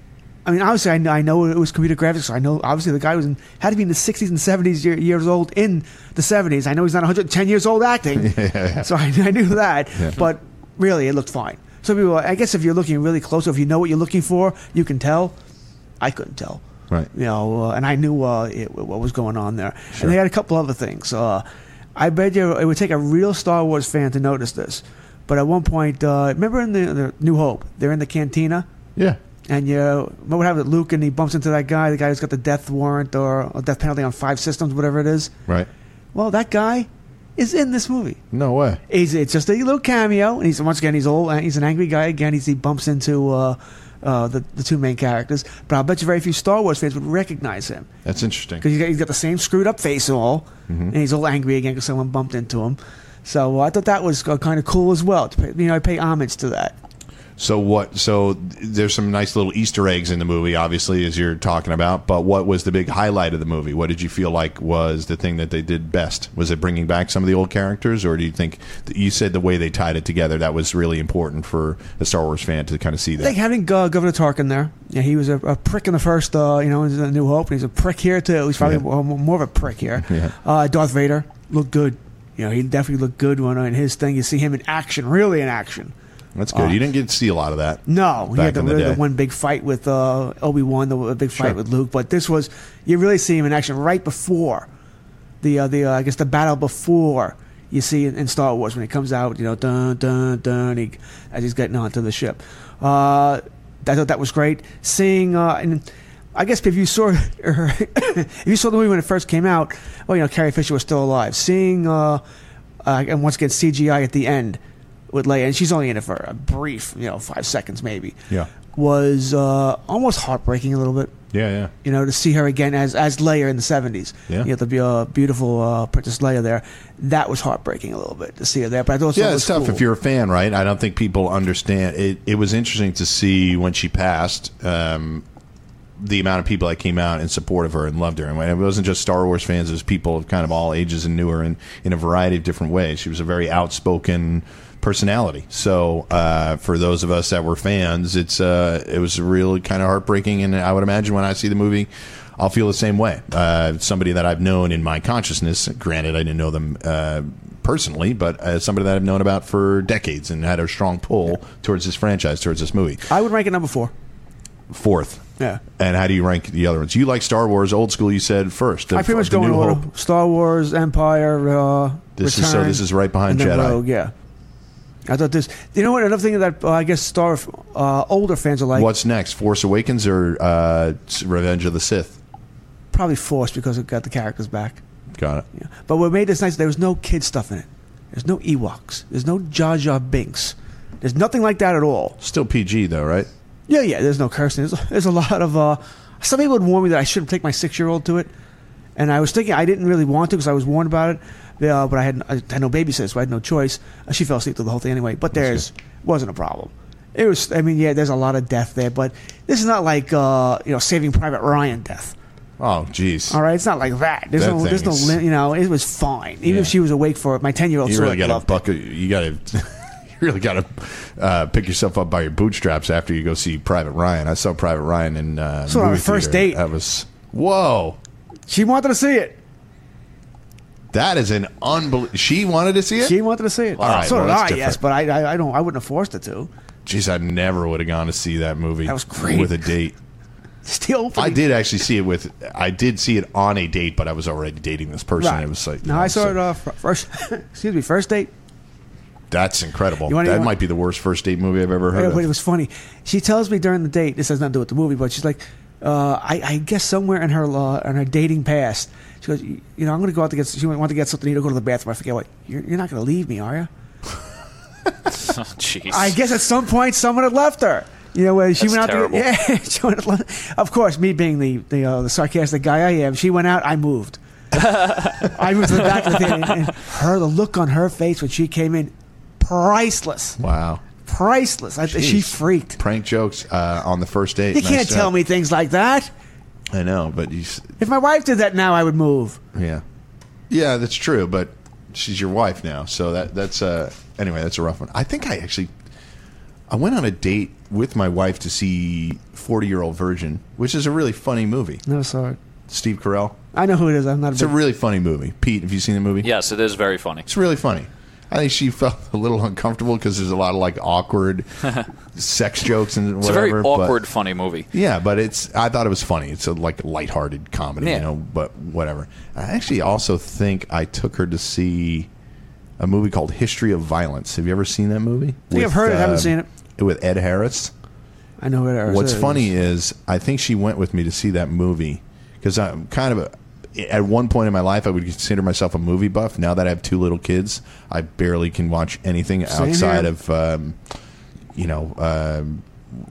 [SPEAKER 3] I mean, obviously, I know, I know it was computer graphics. So I know, obviously, the guy was in, had to be in the sixties and seventies year, years old in the seventies. I know he's not one hundred ten years old acting, so I, I knew that.
[SPEAKER 5] Yeah.
[SPEAKER 3] But really, it looked fine. Some people, I guess, if you're looking really close, if you know what you're looking for, you can tell. I couldn't tell.
[SPEAKER 5] Right.
[SPEAKER 3] You know, uh, and I knew uh, it, what was going on there.
[SPEAKER 5] Sure.
[SPEAKER 3] And they had a couple other things. Uh, I bet you it would take a real Star Wars fan to notice this. But at one point, uh, remember in the, the New Hope, they're in the cantina,
[SPEAKER 5] Yeah.
[SPEAKER 3] and you remember what happened with Luke, and he bumps into that guy, the guy who's got the death warrant or a death penalty on five systems, whatever it is.
[SPEAKER 5] Right.
[SPEAKER 3] Well, that guy is in this movie.
[SPEAKER 5] No way.
[SPEAKER 3] He's it's just a little cameo, and he's once again he's old. He's an angry guy again. He's, he bumps into uh, uh, the the two main characters, but I'll bet you very few Star Wars fans would recognize him
[SPEAKER 5] That's interesting.
[SPEAKER 3] because he's, he's got the same screwed up face and all, and he's all angry again because someone bumped into him. So uh, I thought that was uh, kind of cool as well. To pay, you know, I pay homage to that.
[SPEAKER 5] So what? So there's some nice little Easter eggs in the movie, obviously, as you're talking about. But what was the big highlight of the movie? What did you feel like was the thing that they did best? Was it bringing back some of the old characters, or do you think that you said the way they tied it together that was really important for a Star Wars fan to kind of see
[SPEAKER 3] I
[SPEAKER 5] that?
[SPEAKER 3] think having uh, Governor Tarkin there, yeah, he was a, a prick in the first, uh, you know, in A New Hope, and he's a prick here too. He's probably
[SPEAKER 5] Yeah.
[SPEAKER 3] more, more of a prick here.
[SPEAKER 5] Yeah.
[SPEAKER 3] Uh, Darth Vader looked good. You know, he definitely looked good when in his thing. You see him in action, really in action.
[SPEAKER 5] That's good.
[SPEAKER 3] Uh,
[SPEAKER 5] You didn't get to see a lot of that.
[SPEAKER 3] No, he
[SPEAKER 5] Back
[SPEAKER 3] had the,
[SPEAKER 5] in the
[SPEAKER 3] really
[SPEAKER 5] day.
[SPEAKER 3] the one big fight with uh, Obi-Wan, the a big fight
[SPEAKER 5] Sure.
[SPEAKER 3] with Luke. But this was, you really see him in action right before the, uh, the uh, I guess, the battle before you see in, in Star Wars when he comes out, you know, dun, dun, dun, he, as he's getting onto the ship. Uh, I thought that was great. Seeing, uh, and I guess if you saw if you saw the movie when it first came out, well, you know, Carrie Fisher was still alive. Seeing, uh, uh, and once again, C G I at the end with Leia, and she's only in it for a brief, you know, five seconds maybe,
[SPEAKER 5] Yeah.
[SPEAKER 3] was uh, almost heartbreaking a little bit.
[SPEAKER 5] Yeah, yeah.
[SPEAKER 3] You know, to see her again as as Leia in the seventies.
[SPEAKER 5] Yeah.
[SPEAKER 3] You know, the uh, beautiful uh, Princess Leia there. That was heartbreaking a little bit to see her there. But I thought
[SPEAKER 5] Yeah,
[SPEAKER 3] it
[SPEAKER 5] it's
[SPEAKER 3] was
[SPEAKER 5] tough
[SPEAKER 3] cool.
[SPEAKER 5] if you're a fan, right? I don't think people understand. It, it was interesting to see when she passed um, the amount of people that came out in support of her and loved her. And it wasn't just Star Wars fans; it was people of kind of all ages and knew her in, in a variety of different ways. She was a very outspoken personality. So uh, for those of us that were fans, it's uh, it was really kind of heartbreaking. And I would imagine when I see the movie, I'll feel the same way. Uh, somebody that I've known in my consciousness, granted I didn't know them uh, personally, but uh, somebody that I've known about for decades and had a strong pull towards this franchise, towards this movie.
[SPEAKER 3] I would rank it number four.
[SPEAKER 5] Fourth.
[SPEAKER 3] Yeah.
[SPEAKER 5] And how do you rank the other ones? You like Star Wars, old school, you said first. The,
[SPEAKER 3] I pretty much
[SPEAKER 5] the
[SPEAKER 3] go in
[SPEAKER 5] New
[SPEAKER 3] order.
[SPEAKER 5] Hope.
[SPEAKER 3] Star Wars, Empire, uh,
[SPEAKER 5] This is so.
[SPEAKER 3] Return,
[SPEAKER 5] This is right behind
[SPEAKER 3] and then
[SPEAKER 5] Jedi.
[SPEAKER 3] Rogue, yeah. I thought this. You know what? Another thing that uh, I guess Star uh, older fans are like
[SPEAKER 5] What's next? Force Awakens or uh, Revenge of the Sith?
[SPEAKER 3] probably Force because it got the characters back.
[SPEAKER 5] Got it.
[SPEAKER 3] Yeah. But what made this nice, there was no kid stuff in it. There's no Ewoks. There's no Jar Jar Binks. There's nothing like that at all.
[SPEAKER 5] Still P G though, right?
[SPEAKER 3] Yeah, yeah. There's no cursing. There's, there's a lot of. Uh, some people would warn me that I shouldn't take my six-year-old to it, and I was thinking I didn't really want to because I was warned about it. Yeah, but I had I had no babysitter, so I had no choice. Uh, she fell asleep through the whole thing anyway. But there's wasn't a problem. It was. I mean, yeah, there's a lot of death there, but this is not like uh, you know Saving Private Ryan death.
[SPEAKER 5] Oh, jeez.
[SPEAKER 3] All right, it's not like that. There's
[SPEAKER 5] That
[SPEAKER 3] no, there's no,
[SPEAKER 5] thing is-
[SPEAKER 3] li- you know, it was fine. Even
[SPEAKER 5] Yeah.
[SPEAKER 3] if she was awake for it, my ten year old
[SPEAKER 5] You
[SPEAKER 3] saw
[SPEAKER 5] really
[SPEAKER 3] it.
[SPEAKER 5] got to
[SPEAKER 3] loved it.
[SPEAKER 5] buckle. You got to. You really got to uh, pick yourself up by your bootstraps after you go see Private Ryan. I saw Private Ryan in uh,
[SPEAKER 3] Saw it on
[SPEAKER 5] movie
[SPEAKER 3] our first
[SPEAKER 5] theater.
[SPEAKER 3] date.
[SPEAKER 5] That was whoa.
[SPEAKER 3] She wanted to see it.
[SPEAKER 5] That is an unbelievable. She wanted to see it.
[SPEAKER 3] She wanted to see it.
[SPEAKER 5] All right,
[SPEAKER 3] so
[SPEAKER 5] well,
[SPEAKER 3] did
[SPEAKER 5] that's
[SPEAKER 3] I,
[SPEAKER 5] different.
[SPEAKER 3] yes, but I, I, I don't. I wouldn't have forced her to.
[SPEAKER 5] Jeez, I never would have gone to see that movie.
[SPEAKER 3] That was great.
[SPEAKER 5] With a date.
[SPEAKER 3] Still,
[SPEAKER 5] I did actually see it with. I did see it on a date, but I was already dating this person.
[SPEAKER 3] Right.
[SPEAKER 5] It was like
[SPEAKER 3] no,
[SPEAKER 5] you know,
[SPEAKER 3] I saw
[SPEAKER 5] so-
[SPEAKER 3] it uh, fir- first. Excuse me, first date.
[SPEAKER 5] That's incredible.
[SPEAKER 3] You wanna-
[SPEAKER 5] that
[SPEAKER 3] you want-
[SPEAKER 5] might be the worst first date movie I've ever heard
[SPEAKER 3] Yeah,
[SPEAKER 5] of.
[SPEAKER 3] but it was funny. She tells me during the date. This has nothing to do with the movie, but she's like, uh, I, I guess somewhere in her uh, in her dating past, she goes, you you know, I'm going to go out to get. She went to get something to eat or go to the bathroom. I forget what. You're, you're not going to leave me, are you?
[SPEAKER 4] Jeez.
[SPEAKER 3] I guess at some point someone had left her. You know, where she
[SPEAKER 4] That's
[SPEAKER 3] went out
[SPEAKER 4] terrible.
[SPEAKER 3] to get, yeah. She went out, of course, me being the the, uh, the sarcastic guy I am, she went out. I moved. I moved to the back of the theater, and, and her the look on her face when she came in, priceless,
[SPEAKER 5] Wow.
[SPEAKER 3] priceless. I, she
[SPEAKER 5] Jeez.
[SPEAKER 3] freaked.
[SPEAKER 5] Prank jokes uh, on the first date.
[SPEAKER 3] You
[SPEAKER 5] Nice
[SPEAKER 3] can't
[SPEAKER 5] job.
[SPEAKER 3] tell me things like that.
[SPEAKER 5] I know, but you. s-
[SPEAKER 3] If my wife did that now, I would move.
[SPEAKER 5] Yeah. Yeah, that's true, but she's your wife now, so that that's uh anyway, that's a rough one. I think I actually I went on a date with my wife to see forty-Year-Old Virgin, which is a really funny movie.
[SPEAKER 3] No, sorry.
[SPEAKER 5] Steve Carell.
[SPEAKER 3] I know who it is. I'm not a
[SPEAKER 5] It's a
[SPEAKER 3] big...
[SPEAKER 5] really funny movie. Pete, have you seen the movie?
[SPEAKER 4] Yes, it is very funny.
[SPEAKER 5] It's really funny. I think she felt a little uncomfortable because there's a lot of like awkward sex jokes and
[SPEAKER 4] It's
[SPEAKER 5] whatever.
[SPEAKER 4] a very
[SPEAKER 5] but-
[SPEAKER 4] awkward, funny movie.
[SPEAKER 5] Yeah, but it's. I thought it was funny. It's a like lighthearted comedy,
[SPEAKER 4] Yeah.
[SPEAKER 5] you know. But whatever. I actually also think I took her to see a movie called History of Violence. Have you ever seen that movie?
[SPEAKER 3] I think I've heard it, haven't
[SPEAKER 5] um,
[SPEAKER 3] seen it.
[SPEAKER 5] With Ed Harris.
[SPEAKER 3] I know who it is.
[SPEAKER 5] What's funny is I think she went with me to see that movie because I'm kind of a. At one point in my life, I would consider myself a movie buff. Now that I have two little kids, I barely can watch anything
[SPEAKER 3] Same
[SPEAKER 5] outside
[SPEAKER 3] here.
[SPEAKER 5] of, um, you know, um,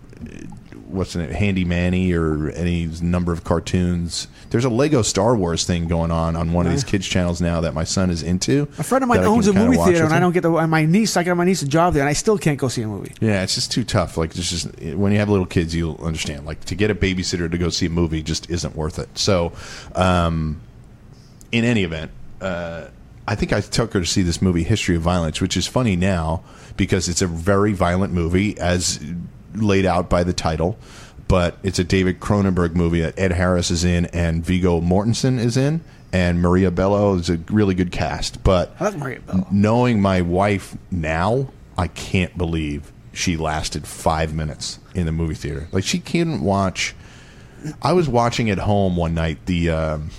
[SPEAKER 5] what's in it, Handy Manny or any number of cartoons. There's a Lego Star Wars thing going on on one of these kids' channels now that my son is into.
[SPEAKER 3] A friend of mine
[SPEAKER 5] that I can
[SPEAKER 3] owns a
[SPEAKER 5] kinda
[SPEAKER 3] movie
[SPEAKER 5] watch
[SPEAKER 3] theater,
[SPEAKER 5] with
[SPEAKER 3] and I
[SPEAKER 5] him.
[SPEAKER 3] don't get the. And my niece, I got my niece a job there, and I still can't go see a movie.
[SPEAKER 5] Yeah, it's just too tough. Like, it's just when you have little kids, you'll understand. Like, to get a babysitter to go see a movie just isn't worth it. So, um, in any event, uh, I think I took her to see this movie, History of Violence, which is funny now because it's a very violent movie, as laid out by the title. But it's a David Cronenberg movie that Ed Harris is in and Viggo Mortensen is in, and Maria Bello is a really good cast. But
[SPEAKER 3] I like Maria Bello.
[SPEAKER 5] knowing my wife now, I can't believe she lasted five minutes in the movie theater. Like, she couldn't watch. I was watching at home one night the um,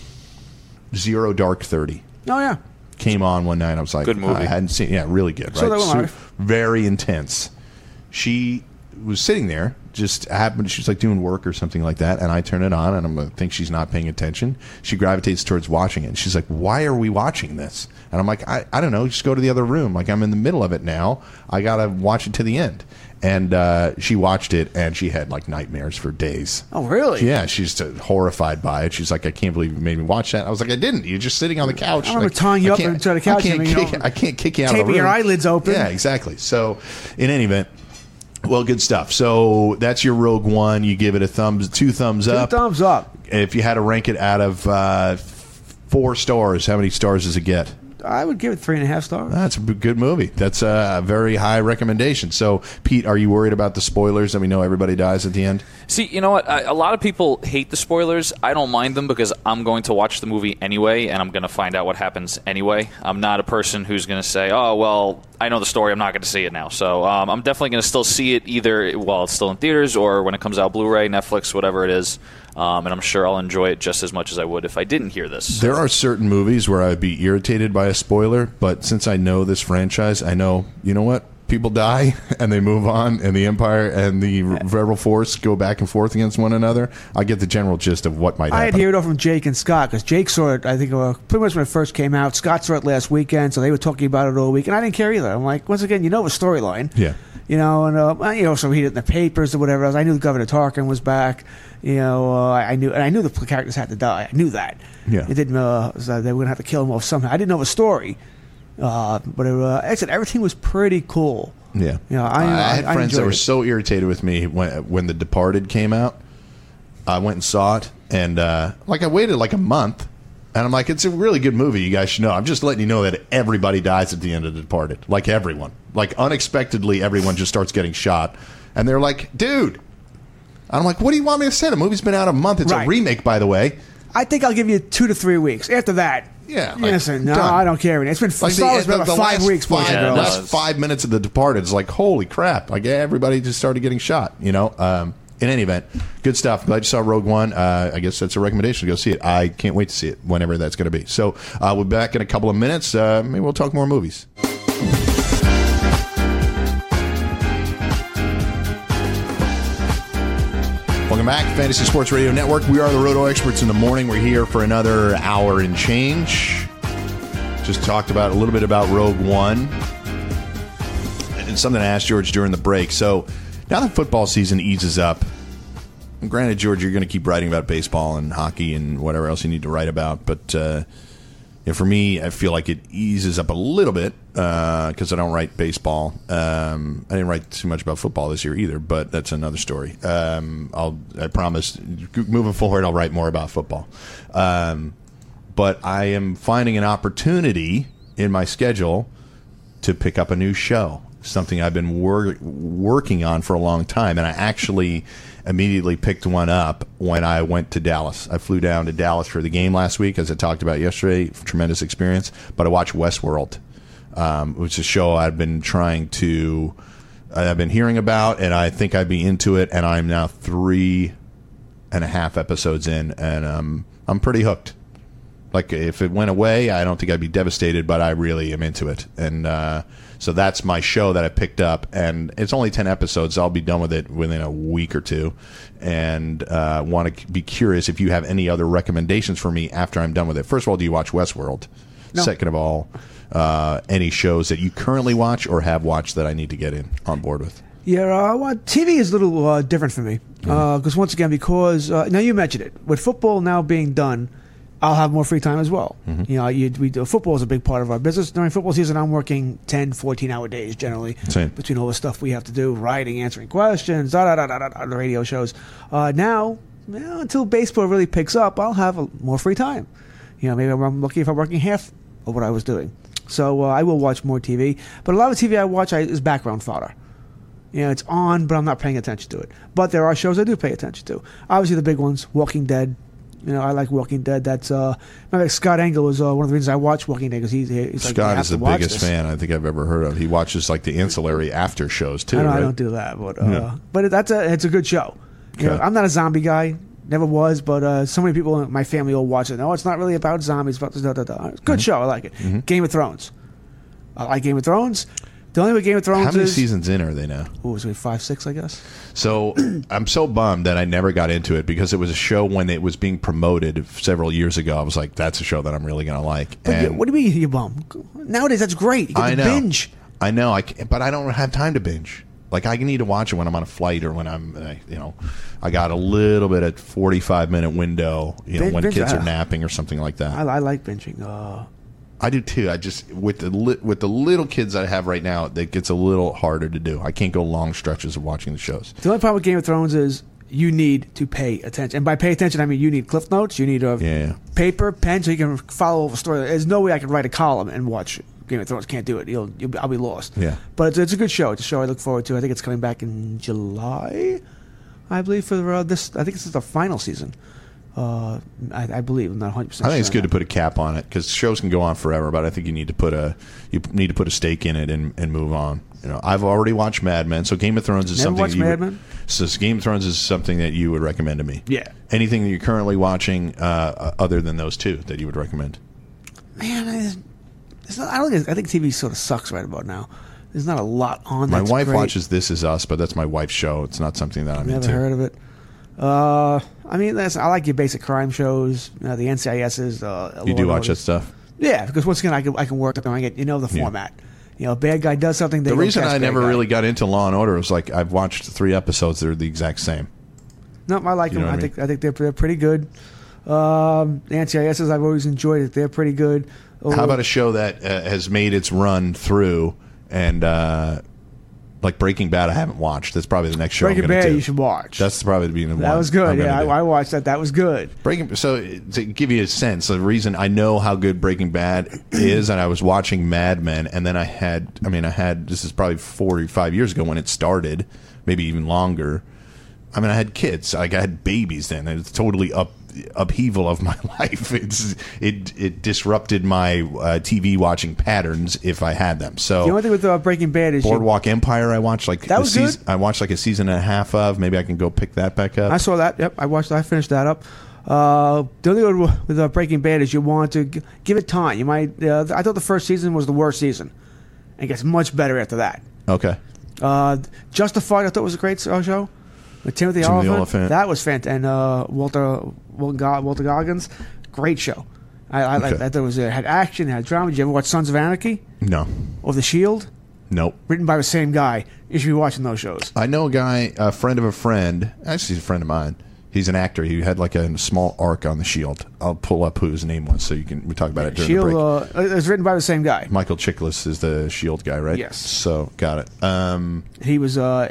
[SPEAKER 5] Zero Dark Thirty
[SPEAKER 3] Oh yeah,
[SPEAKER 5] came on one night. I was like,
[SPEAKER 4] Good movie.
[SPEAKER 5] I hadn't seen. Yeah, really good.
[SPEAKER 3] So
[SPEAKER 5] Right,
[SPEAKER 3] that one,
[SPEAKER 5] Su-
[SPEAKER 3] right?
[SPEAKER 5] very intense. She was sitting there, just happened. She was like doing work or something like that, and I turn it on, and I'm gonna think she's not paying attention. She gravitates towards watching it. And she's like, "Why are we watching this?" And I'm like, "I, I don't know. Just go to the other room. Like, I'm in the middle of it now. I gotta watch it to the end." And uh, she watched it, and she had like nightmares for days.
[SPEAKER 3] Oh, really?
[SPEAKER 5] Yeah, she's uh, horrified by it. She's like, "I can't believe you made me watch that." I was like, "I didn't. You're just sitting on the couch."
[SPEAKER 3] I remember
[SPEAKER 5] Like,
[SPEAKER 3] tying you
[SPEAKER 5] I
[SPEAKER 3] up
[SPEAKER 5] can't-
[SPEAKER 3] into the couch
[SPEAKER 5] I can't,
[SPEAKER 3] and, you
[SPEAKER 5] kick,
[SPEAKER 3] know,
[SPEAKER 5] I can't kick you out of the
[SPEAKER 3] taping
[SPEAKER 5] room.
[SPEAKER 3] your eyelids open.
[SPEAKER 5] Yeah, exactly. So, in any event, well, good stuff. So that's your Rogue One. You give it a thumbs, two thumbs
[SPEAKER 3] Two
[SPEAKER 5] up.
[SPEAKER 3] thumbs up.
[SPEAKER 5] If you had to rank it out of uh, four stars, how many stars does it get?
[SPEAKER 3] I would give it three and a half stars.
[SPEAKER 5] That's a good movie. That's a very high recommendation. So, Pete, are you worried about the spoilers that we know everybody dies at the end?
[SPEAKER 4] See, you know what? I, a lot of people hate the spoilers. I don't mind them because I'm going to watch the movie anyway, and I'm going to find out what happens anyway. I'm not a person who's going to say, oh, well, I know the story. I'm not going to see it now. So um, I'm definitely going to still see it either while it's still in theaters or when it comes out Blu-ray, Netflix, whatever it is. Um, and I'm sure I'll enjoy it just as much as I would if I didn't hear this.
[SPEAKER 5] There are certain movies where I would be irritated by a spoiler, but since I know this franchise, I know, you know what? people die and they move on, and the Empire and the Rebel Force go back and forth against one another, I get the general gist of what might happen.
[SPEAKER 3] I had heard it from Jake and Scott, because Jake saw it, I think, uh, pretty much when it first came out. Scott saw it last weekend, so they were talking about it all week, and I didn't care either. I'm like, once again, you know the storyline.
[SPEAKER 5] Yeah.
[SPEAKER 3] You know, and uh, you know, so read it in the papers or whatever else. I knew Governor Tarkin was back. You know, uh, I knew, and I knew the characters had to die. I knew that.
[SPEAKER 5] Yeah.
[SPEAKER 3] It didn't. Uh, so they were gonna have to kill them off somehow. I didn't know the story, uh, but it, uh, I said everything was pretty cool.
[SPEAKER 5] Yeah.
[SPEAKER 3] You know, I,
[SPEAKER 5] I,
[SPEAKER 3] I
[SPEAKER 5] had
[SPEAKER 3] I
[SPEAKER 5] friends that were
[SPEAKER 3] it.
[SPEAKER 5] so irritated with me when when The Departed came out. I went and saw it, and uh, like I waited like a month. And I'm like, it's a really good movie. You guys should know. I'm just letting you know that everybody dies at the end of The Departed. Like everyone. Like unexpectedly, everyone just starts getting shot. And they're like, dude. I'm like, what do you want me to say? The movie's been out a month. It's
[SPEAKER 3] Right.
[SPEAKER 5] a remake, by the way.
[SPEAKER 3] I think I'll give you two to three weeks. After that,
[SPEAKER 5] Yeah, like,
[SPEAKER 3] listen, no,
[SPEAKER 5] done.
[SPEAKER 3] I don't care. It's been
[SPEAKER 5] Like
[SPEAKER 3] Star Wars been about five
[SPEAKER 5] last
[SPEAKER 3] weeks, boys
[SPEAKER 5] five,
[SPEAKER 3] and
[SPEAKER 4] Yeah,
[SPEAKER 3] girls.
[SPEAKER 5] last
[SPEAKER 4] no, it's-
[SPEAKER 5] five minutes of The Departed is like, holy crap. Like everybody just started getting shot, you know? Um, in any event, good stuff. Glad you saw Rogue One. Uh, I guess that's a recommendation to go see it. I can't wait to see it whenever that's going to be. So uh, we'll be back in a couple of minutes. Uh, maybe we'll talk more movies. Welcome back, Fantasy Sports Radio Network. We are the Roto Experts in the morning. We're here for another hour and change. Just talked about a little bit about Rogue One. And something I asked George during the break. So now that football season eases up, and granted, George, you're going to keep writing about baseball and hockey and whatever else you need to write about. But uh, you know, for me, I feel like it eases up a little bit because uh, I don't write baseball. Um, I didn't write too much about football this year either, but that's another story. Um, I'll, I promise, moving forward, I'll write more about football. Um, but I am finding an opportunity in my schedule to pick up a new show. Something I've been wor- working on for a long time, and I actually immediately picked one up when I went to Dallas. I flew down to Dallas for the game last week, as I talked about yesterday. Tremendous experience. But I watched Westworld, um, which is a show I've been trying to, I've been hearing about, and I think I'd be into it. And I'm now three and a half episodes in, and um, I'm pretty hooked. Like, if it went away, I don't think I'd be devastated, but I really am into it. And uh, so that's my show that I picked up. And it's only ten episodes, so I'll be done with it within a week or two. And uh, want to be curious if you have any other recommendations for me after I'm done with it. First of all, do you watch Westworld?
[SPEAKER 3] No.
[SPEAKER 5] Second of all, uh, any shows that you currently watch or have watched that I need to get in on board with?
[SPEAKER 3] Yeah, uh, well, T V is a little uh, different for me. Because
[SPEAKER 5] Mm-hmm.
[SPEAKER 3] uh, once again, because, uh, now you mentioned it, with football now being done, I'll have more free time as well.
[SPEAKER 5] Mm-hmm.
[SPEAKER 3] You know, you, we do, football is a big part of our business. During football season, I'm working ten, fourteen-hour days generally.
[SPEAKER 5] Same.
[SPEAKER 3] Between all the stuff we have to do, writing, answering questions, da da da da da, the radio shows. Uh, now, you know, until baseball really picks up, I'll have a, more free time. You know, maybe I'm lucky if I'm working half of what I was doing. So uh, I will watch more T V. But a lot of T V I watch I, is background fodder. You know, it's on, but I'm not paying attention to it. But there are shows I do pay attention to. Obviously, the big ones, Walking Dead. You know, I like Walking Dead. That's uh, like Scott Engel was uh, one of the reasons I watch Walking Dead because he's, he's like,
[SPEAKER 5] Scott
[SPEAKER 3] you have
[SPEAKER 5] is
[SPEAKER 3] to
[SPEAKER 5] the
[SPEAKER 3] watch
[SPEAKER 5] biggest
[SPEAKER 3] this.
[SPEAKER 5] fan I think I've ever heard of. He watches like the ancillary after shows too.
[SPEAKER 3] I, don't,
[SPEAKER 5] right?
[SPEAKER 3] I don't do that, but uh,
[SPEAKER 5] Yeah.
[SPEAKER 3] but it, that's a it's a good show. You know,
[SPEAKER 5] Okay.
[SPEAKER 3] I'm not a zombie guy, never was, but uh, so many people in my family will watch it. No, it's not really about zombies. It's about this, da, da, da. It's a good
[SPEAKER 5] Mm-hmm.
[SPEAKER 3] show. I like it. Game of Thrones. I like Game of Thrones. The only way Game of Thrones
[SPEAKER 5] How many
[SPEAKER 3] is
[SPEAKER 5] seasons in are they now?
[SPEAKER 3] what was it, five, six, I guess.
[SPEAKER 5] So I'm so bummed that I never got into it because it was a show when it was being promoted several years ago. I was like, that's a show that I'm really going to like.
[SPEAKER 3] But
[SPEAKER 5] And
[SPEAKER 3] you, what do you mean you bum? Nowadays, that's great. You get
[SPEAKER 5] I
[SPEAKER 3] to
[SPEAKER 5] know.
[SPEAKER 3] binge.
[SPEAKER 5] I know, I can't, but I don't have time to binge. Like, I need to watch it when I'm on a flight or when I'm, uh, you know, I got a little bit at forty-five minute window, you know,
[SPEAKER 3] Bin-
[SPEAKER 5] when
[SPEAKER 3] binge,
[SPEAKER 5] kids are
[SPEAKER 3] uh,
[SPEAKER 5] napping or something like that.
[SPEAKER 3] I, I like binging. Uh,
[SPEAKER 5] I do too. I just with the li- with the little kids I have right now, it gets a little harder to do. I can't go long stretches of watching the shows.
[SPEAKER 3] the only problem with Game of Thrones is you need to pay attention. And by pay attention, I mean you need Cliff Notes, you need a
[SPEAKER 5] Yeah.
[SPEAKER 3] paper, pen, so you can follow the story. There's no way I can write a column and watch Game of Thrones. Can't do it. You'll, you'll I'll be lost.
[SPEAKER 5] Yeah.
[SPEAKER 3] But it's, it's a good show. It's a show I look forward to. I think it's coming back in July, I believe, for uh, this. I think this is the final season. Uh, I, I believe. I'm not one hundred percent
[SPEAKER 5] I think
[SPEAKER 3] sure
[SPEAKER 5] it's good
[SPEAKER 3] on
[SPEAKER 5] to put a cap on it because shows can go on forever. But I think you need to put a you need to put a stake in it and, and move on. You know, I've already watched Mad Men, so Game of Thrones is
[SPEAKER 3] Never
[SPEAKER 5] something
[SPEAKER 3] watched
[SPEAKER 5] that you
[SPEAKER 3] Mad
[SPEAKER 5] would,
[SPEAKER 3] Men?
[SPEAKER 5] so Game of Thrones is something that you would recommend to me.
[SPEAKER 3] Yeah.
[SPEAKER 5] Anything that you're currently watching uh, other than those two that you would recommend?
[SPEAKER 3] Man, I, it's not, I don't think I think T V sort of sucks right about now. there's not a lot on.
[SPEAKER 5] My
[SPEAKER 3] that's
[SPEAKER 5] wife
[SPEAKER 3] great.
[SPEAKER 5] watches This Is Us, but that's my wife's show. It's not something that I'm
[SPEAKER 3] Never
[SPEAKER 5] into.
[SPEAKER 3] heard of it. Uh, I mean, that's I like your basic crime shows, uh, the N C I S's. Uh,
[SPEAKER 5] You do
[SPEAKER 3] Law and
[SPEAKER 5] watch that
[SPEAKER 3] Orders.
[SPEAKER 5] stuff?
[SPEAKER 3] Yeah, because once again, I can I can work it. I get you know the
[SPEAKER 5] Yeah.
[SPEAKER 3] format. You know, a bad guy does something. They
[SPEAKER 5] The
[SPEAKER 3] go
[SPEAKER 5] reason
[SPEAKER 3] catch
[SPEAKER 5] I
[SPEAKER 3] bad
[SPEAKER 5] never
[SPEAKER 3] guy.
[SPEAKER 5] really got into Law and Order was like I've watched three episodes. They're the exact same.
[SPEAKER 3] No, I like
[SPEAKER 5] You know
[SPEAKER 3] them.
[SPEAKER 5] what
[SPEAKER 3] I
[SPEAKER 5] I
[SPEAKER 3] think I think they're they're pretty good. Um, the N C I S's I've always enjoyed it. They're pretty good.
[SPEAKER 5] How about a show that uh, has made its run through and uh, like Breaking Bad? I haven't watched. That's probably the next show.
[SPEAKER 3] Breaking
[SPEAKER 5] I'm gonna
[SPEAKER 3] Bad?
[SPEAKER 5] do.
[SPEAKER 3] You should watch.
[SPEAKER 5] That's probably the beginning.
[SPEAKER 3] that was good. Yeah, I, I watched that. That was good.
[SPEAKER 5] Breaking. So to give you a sense, the reason I know how good Breaking Bad is, and I was watching Mad Men, and then I had, I mean, I had this is probably forty-five years ago when it started, maybe even longer. I mean, I had kids, like I had babies then. It was totally up upheaval of my life. It's it it disrupted my uh, T V watching patterns if I had them. So
[SPEAKER 3] The only thing with uh, Breaking Bad is you,
[SPEAKER 5] Boardwalk Empire, I watched like
[SPEAKER 3] That
[SPEAKER 5] a
[SPEAKER 3] was
[SPEAKER 5] season,
[SPEAKER 3] good.
[SPEAKER 5] I watched like a season and a half of. Maybe I can go pick that back up.
[SPEAKER 3] I saw that. Yep, I watched. I finished that up. Uh, the only thing with, with uh, Breaking Bad is you want to g- give it time. You might. Uh, I thought the first season was the worst season. It gets much better after that.
[SPEAKER 5] Okay.
[SPEAKER 3] Uh, Justified, I thought was a great uh, show. With Timothy,
[SPEAKER 5] Timothy
[SPEAKER 3] Oliphant.
[SPEAKER 5] Oliphant.
[SPEAKER 3] That was fantastic. And uh, Walter Walter, Walter Goggins, great show. I, I,
[SPEAKER 5] Okay.
[SPEAKER 3] I thought it was it had action, it had drama. Did you ever watch Sons of Anarchy
[SPEAKER 5] No.
[SPEAKER 3] or The Shield?
[SPEAKER 5] Nope.
[SPEAKER 3] Written by the same guy. You should be watching those shows.
[SPEAKER 5] I know a guy, a friend of a friend. Actually, he's a friend of mine. He's an actor. He had like a small arc on the Shield. I'll pull up who his name was so you can we talk about it during
[SPEAKER 3] Shield
[SPEAKER 5] the break.
[SPEAKER 3] uh, it was written by the same guy.
[SPEAKER 5] Michael Chiklis is the Shield guy, right?
[SPEAKER 3] Yes.
[SPEAKER 5] So got it. Um,
[SPEAKER 3] He was. Uh,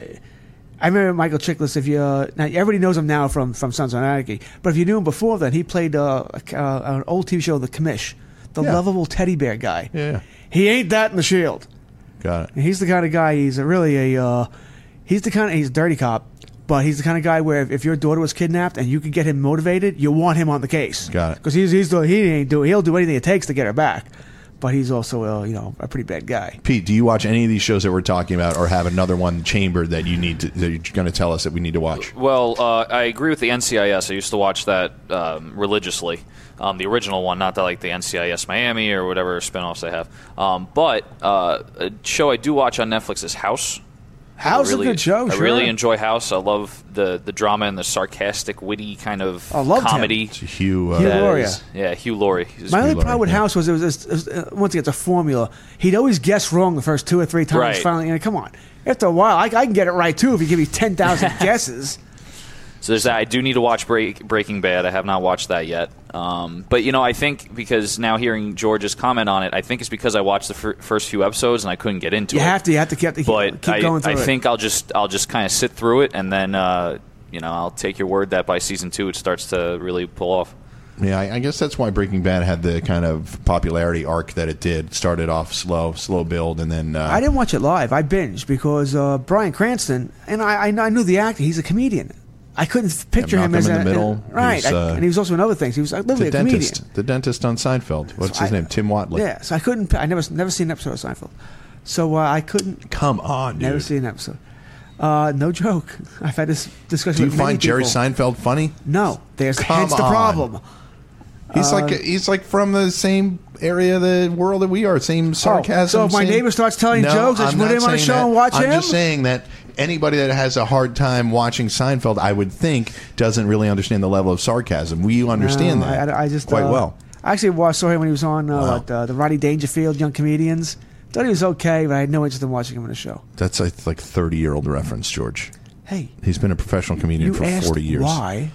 [SPEAKER 3] I remember Michael Chiklis. If you uh, now everybody knows him now from from Sons of Anarchy, but if you knew him before then, he played uh, a, uh, an old T V show, The Commish, the
[SPEAKER 5] Yeah.
[SPEAKER 3] lovable teddy bear guy.
[SPEAKER 5] yeah.
[SPEAKER 3] He ain't that in The Shield.
[SPEAKER 5] Got it.
[SPEAKER 3] And he's the kind of guy. He's a really a. Uh, he's the kind of he's a dirty cop, but he's the kind of guy where if, if your daughter was kidnapped and you could get him motivated, you want him on the case.
[SPEAKER 5] Got it.
[SPEAKER 3] Because he's he's the, he ain't do he'll do anything it takes to get her back, but he's also uh, you know a pretty bad guy.
[SPEAKER 5] Pete, do you watch any of these shows that we're talking about, or have another one chambered that you need to, that you're going to tell us that we need to watch?
[SPEAKER 4] Well, uh, I agree with the N C I S. I used to watch that um, religiously. Um, the original one, not that like the N C I S Miami or whatever spinoffs they have. Um, but uh, a show I do watch on Netflix is House.
[SPEAKER 3] House
[SPEAKER 4] I really,
[SPEAKER 3] is a good show.
[SPEAKER 4] I
[SPEAKER 3] sure.
[SPEAKER 4] really enjoy House. I love the, the drama and the sarcastic, witty kind of
[SPEAKER 3] I loved him.
[SPEAKER 4] comedy.
[SPEAKER 5] It's Hugh. Uh,
[SPEAKER 3] Hugh
[SPEAKER 4] that
[SPEAKER 3] Laurie.
[SPEAKER 4] is- yeah, Hugh Laurie. He's-
[SPEAKER 3] My only
[SPEAKER 5] Laurie,
[SPEAKER 3] problem with
[SPEAKER 5] yeah.
[SPEAKER 3] House was it was, it was uh, once again it's a formula. He'd always guess wrong the first two or three times.
[SPEAKER 4] Right.
[SPEAKER 3] Finally, you know, come on. After a while, I, I can get it right too if you give me ten thousand guesses.
[SPEAKER 4] So there's that. I do need to watch Break, Breaking Bad. I have not watched that yet. Um, but, you know, I think because now hearing George's comment on it, I think it's because I watched the fir- first few episodes and I couldn't get into
[SPEAKER 3] You
[SPEAKER 4] it.
[SPEAKER 3] have to. You have to keep, keep,
[SPEAKER 4] But
[SPEAKER 3] keep
[SPEAKER 4] I,
[SPEAKER 3] going through
[SPEAKER 4] I
[SPEAKER 3] it.
[SPEAKER 4] think I'll just I'll just kind of sit through it, and then uh, you know I'll take your word that by season two it starts to really pull off.
[SPEAKER 5] Yeah, I, I guess that's why Breaking Bad had the kind of popularity arc that it did. Started off slow, slow build, and then uh,
[SPEAKER 3] I didn't watch it live. I binged because uh, Bryan Cranston, and I, I, I knew the actor. He's a comedian. I couldn't picture him
[SPEAKER 5] Malcolm
[SPEAKER 3] as
[SPEAKER 5] in
[SPEAKER 3] a
[SPEAKER 5] the Middle.
[SPEAKER 3] a- right,
[SPEAKER 5] He's,
[SPEAKER 3] I-
[SPEAKER 5] uh,
[SPEAKER 3] and he was also in other things. He was uh, literally
[SPEAKER 5] the
[SPEAKER 3] a comedian.
[SPEAKER 5] dentist, the dentist on Seinfeld. What's
[SPEAKER 3] So
[SPEAKER 5] his
[SPEAKER 3] I-
[SPEAKER 5] name? Tim Watley.
[SPEAKER 3] Yeah, so I couldn't. I never never seen an episode of Seinfeld, so uh, I couldn't.
[SPEAKER 5] Come on,
[SPEAKER 3] Never
[SPEAKER 5] dude.
[SPEAKER 3] seen an episode. Uh, no joke. I've had this discussion.
[SPEAKER 5] Do you
[SPEAKER 3] with many
[SPEAKER 5] find Jerry
[SPEAKER 3] people.
[SPEAKER 5] Seinfeld funny?
[SPEAKER 3] No, there's
[SPEAKER 5] Come
[SPEAKER 3] hence the
[SPEAKER 5] on.
[SPEAKER 3] problem.
[SPEAKER 5] He's
[SPEAKER 3] Uh,
[SPEAKER 5] like he's like from the same area of the world that we are. Same sarcasm.
[SPEAKER 3] so if my
[SPEAKER 5] same-
[SPEAKER 3] neighbor starts telling
[SPEAKER 5] No,
[SPEAKER 3] jokes, I
[SPEAKER 5] I'm
[SPEAKER 3] just put
[SPEAKER 5] not
[SPEAKER 3] him on a
[SPEAKER 5] saying
[SPEAKER 3] show
[SPEAKER 5] that.
[SPEAKER 3] and watch
[SPEAKER 5] I'm
[SPEAKER 3] him?
[SPEAKER 5] just saying that anybody that has a hard time watching Seinfeld, I would think, doesn't really understand the level of sarcasm. We understand
[SPEAKER 3] No,
[SPEAKER 5] that
[SPEAKER 3] I, I just
[SPEAKER 5] quite
[SPEAKER 3] uh,
[SPEAKER 5] well.
[SPEAKER 3] I actually watched, saw him when he was on uh,
[SPEAKER 5] Wow.
[SPEAKER 3] what, uh, the Rodney Dangerfield Young Comedians. Thought he was okay, but I had no interest in watching him in a show.
[SPEAKER 5] That's a like thirty year old reference, George.
[SPEAKER 3] Hey,
[SPEAKER 5] He's been a professional comedian
[SPEAKER 3] you
[SPEAKER 5] for
[SPEAKER 3] asked
[SPEAKER 5] forty years.
[SPEAKER 3] why?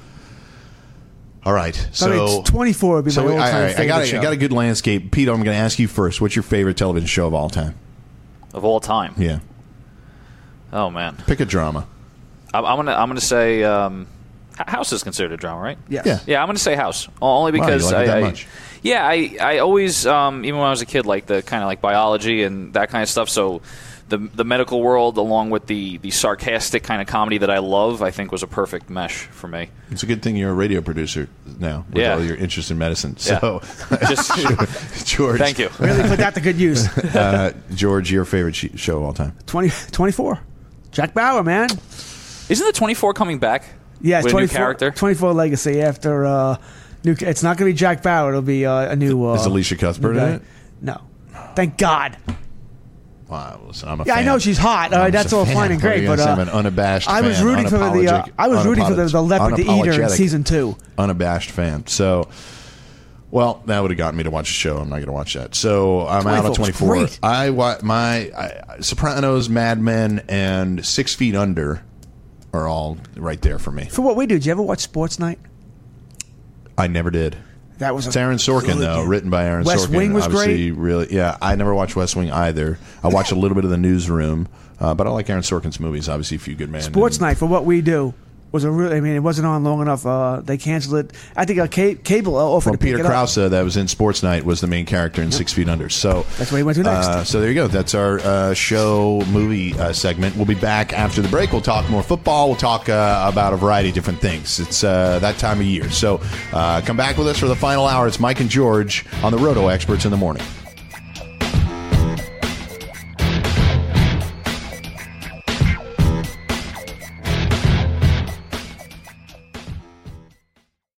[SPEAKER 5] All right,
[SPEAKER 3] So, I mean,
[SPEAKER 5] so
[SPEAKER 3] it's twenty-four would be
[SPEAKER 5] so
[SPEAKER 3] my
[SPEAKER 5] all
[SPEAKER 3] all-time
[SPEAKER 5] right, I
[SPEAKER 3] favorite
[SPEAKER 5] got a,
[SPEAKER 3] show.
[SPEAKER 5] I got a good landscape. Pete, I'm going to ask you first. What's your favorite television show of all time?
[SPEAKER 4] Of all time.
[SPEAKER 5] Yeah,
[SPEAKER 4] Oh man,
[SPEAKER 5] pick a drama.
[SPEAKER 4] I'm, I'm gonna I'm gonna say um, H- House is considered a drama, right?
[SPEAKER 3] Yes.
[SPEAKER 5] Yeah.
[SPEAKER 4] Yeah, I'm gonna say House only
[SPEAKER 5] Wow, you
[SPEAKER 4] because
[SPEAKER 5] like it
[SPEAKER 4] I,
[SPEAKER 5] that
[SPEAKER 4] I-
[SPEAKER 5] much?
[SPEAKER 4] yeah I I always um, even when I was a kid like the kind of like biology and that kind of stuff. So the the medical world along with the the sarcastic kind of comedy that I love, I think was a perfect mesh for me.
[SPEAKER 5] It's a good thing you're a radio producer now with
[SPEAKER 4] Yeah.
[SPEAKER 5] all your interest in medicine.
[SPEAKER 4] Yeah.
[SPEAKER 5] So,
[SPEAKER 4] Just
[SPEAKER 5] George,
[SPEAKER 4] thank you.
[SPEAKER 3] Really put that to good use.
[SPEAKER 5] uh, George, your favorite sh- show of all time?
[SPEAKER 3] twenty, twenty-four. Jack Bauer, man.
[SPEAKER 4] Isn't the twenty-four coming back?
[SPEAKER 3] Yeah, it's
[SPEAKER 4] with a new
[SPEAKER 3] twenty-four,
[SPEAKER 4] character.
[SPEAKER 3] twenty-four Legacy after uh, new. It's not going to be Jack Bauer. It'll be uh, a new. Uh,
[SPEAKER 5] Is Alicia Cuthbert
[SPEAKER 3] new
[SPEAKER 5] in
[SPEAKER 3] guy.
[SPEAKER 5] it?
[SPEAKER 3] No, thank God.
[SPEAKER 5] Wow, listen, I'm a
[SPEAKER 3] Yeah,
[SPEAKER 5] fan.
[SPEAKER 3] I know she's hot. Uh,
[SPEAKER 5] I'm
[SPEAKER 3] that's
[SPEAKER 5] just a
[SPEAKER 3] all
[SPEAKER 5] fan.
[SPEAKER 3] fine and
[SPEAKER 5] What are
[SPEAKER 3] great,
[SPEAKER 5] you
[SPEAKER 3] but
[SPEAKER 5] gonna say?
[SPEAKER 3] uh,
[SPEAKER 5] I'm an unabashed
[SPEAKER 3] I was
[SPEAKER 5] fan,
[SPEAKER 3] rooting for the. Uh,
[SPEAKER 5] unapologetic-
[SPEAKER 3] I was rooting for the, the leopard to eat her in
[SPEAKER 5] unapologetic.
[SPEAKER 3] season two.
[SPEAKER 5] Unabashed fan. So, well, that would have gotten me to watch the show. I'm not going to watch that. So I'm out of
[SPEAKER 3] twenty-four was
[SPEAKER 5] twenty-four.
[SPEAKER 3] great.
[SPEAKER 5] I wa- my I, Sopranos, Mad Men, and Six Feet Under are all right there for me.
[SPEAKER 3] For what we do, did you ever watch Sports Night?
[SPEAKER 5] I never did.
[SPEAKER 3] That was a
[SPEAKER 5] It's Aaron Sorkin,
[SPEAKER 3] good-
[SPEAKER 5] though, written by Aaron
[SPEAKER 3] West
[SPEAKER 5] Sorkin.
[SPEAKER 3] Wing was
[SPEAKER 5] Obviously,
[SPEAKER 3] great.
[SPEAKER 5] Really, yeah. I never watched West Wing either. I watched a little bit of The Newsroom, uh, but I like Aaron Sorkin's movies. Obviously, A Few Good Men.
[SPEAKER 3] Sports
[SPEAKER 5] and-
[SPEAKER 3] Night, for what we do, was a really. I mean, it wasn't on long enough. Uh, they canceled it. I think a ca- cable offered
[SPEAKER 5] Well,
[SPEAKER 3] to pick
[SPEAKER 5] Peter
[SPEAKER 3] it up.
[SPEAKER 5] Krause, uh, that was in Sports Night, was the main character in Six Feet Under. So
[SPEAKER 3] That's where he went to next.
[SPEAKER 5] Uh, so there you go. That's our uh, show movie uh, segment. We'll be back after the break. We'll talk more football. We'll talk uh, about a variety of different things. It's uh, that time of year. So uh, come back with us for the final hour. It's Mike and George on the Roto Experts in the Morning.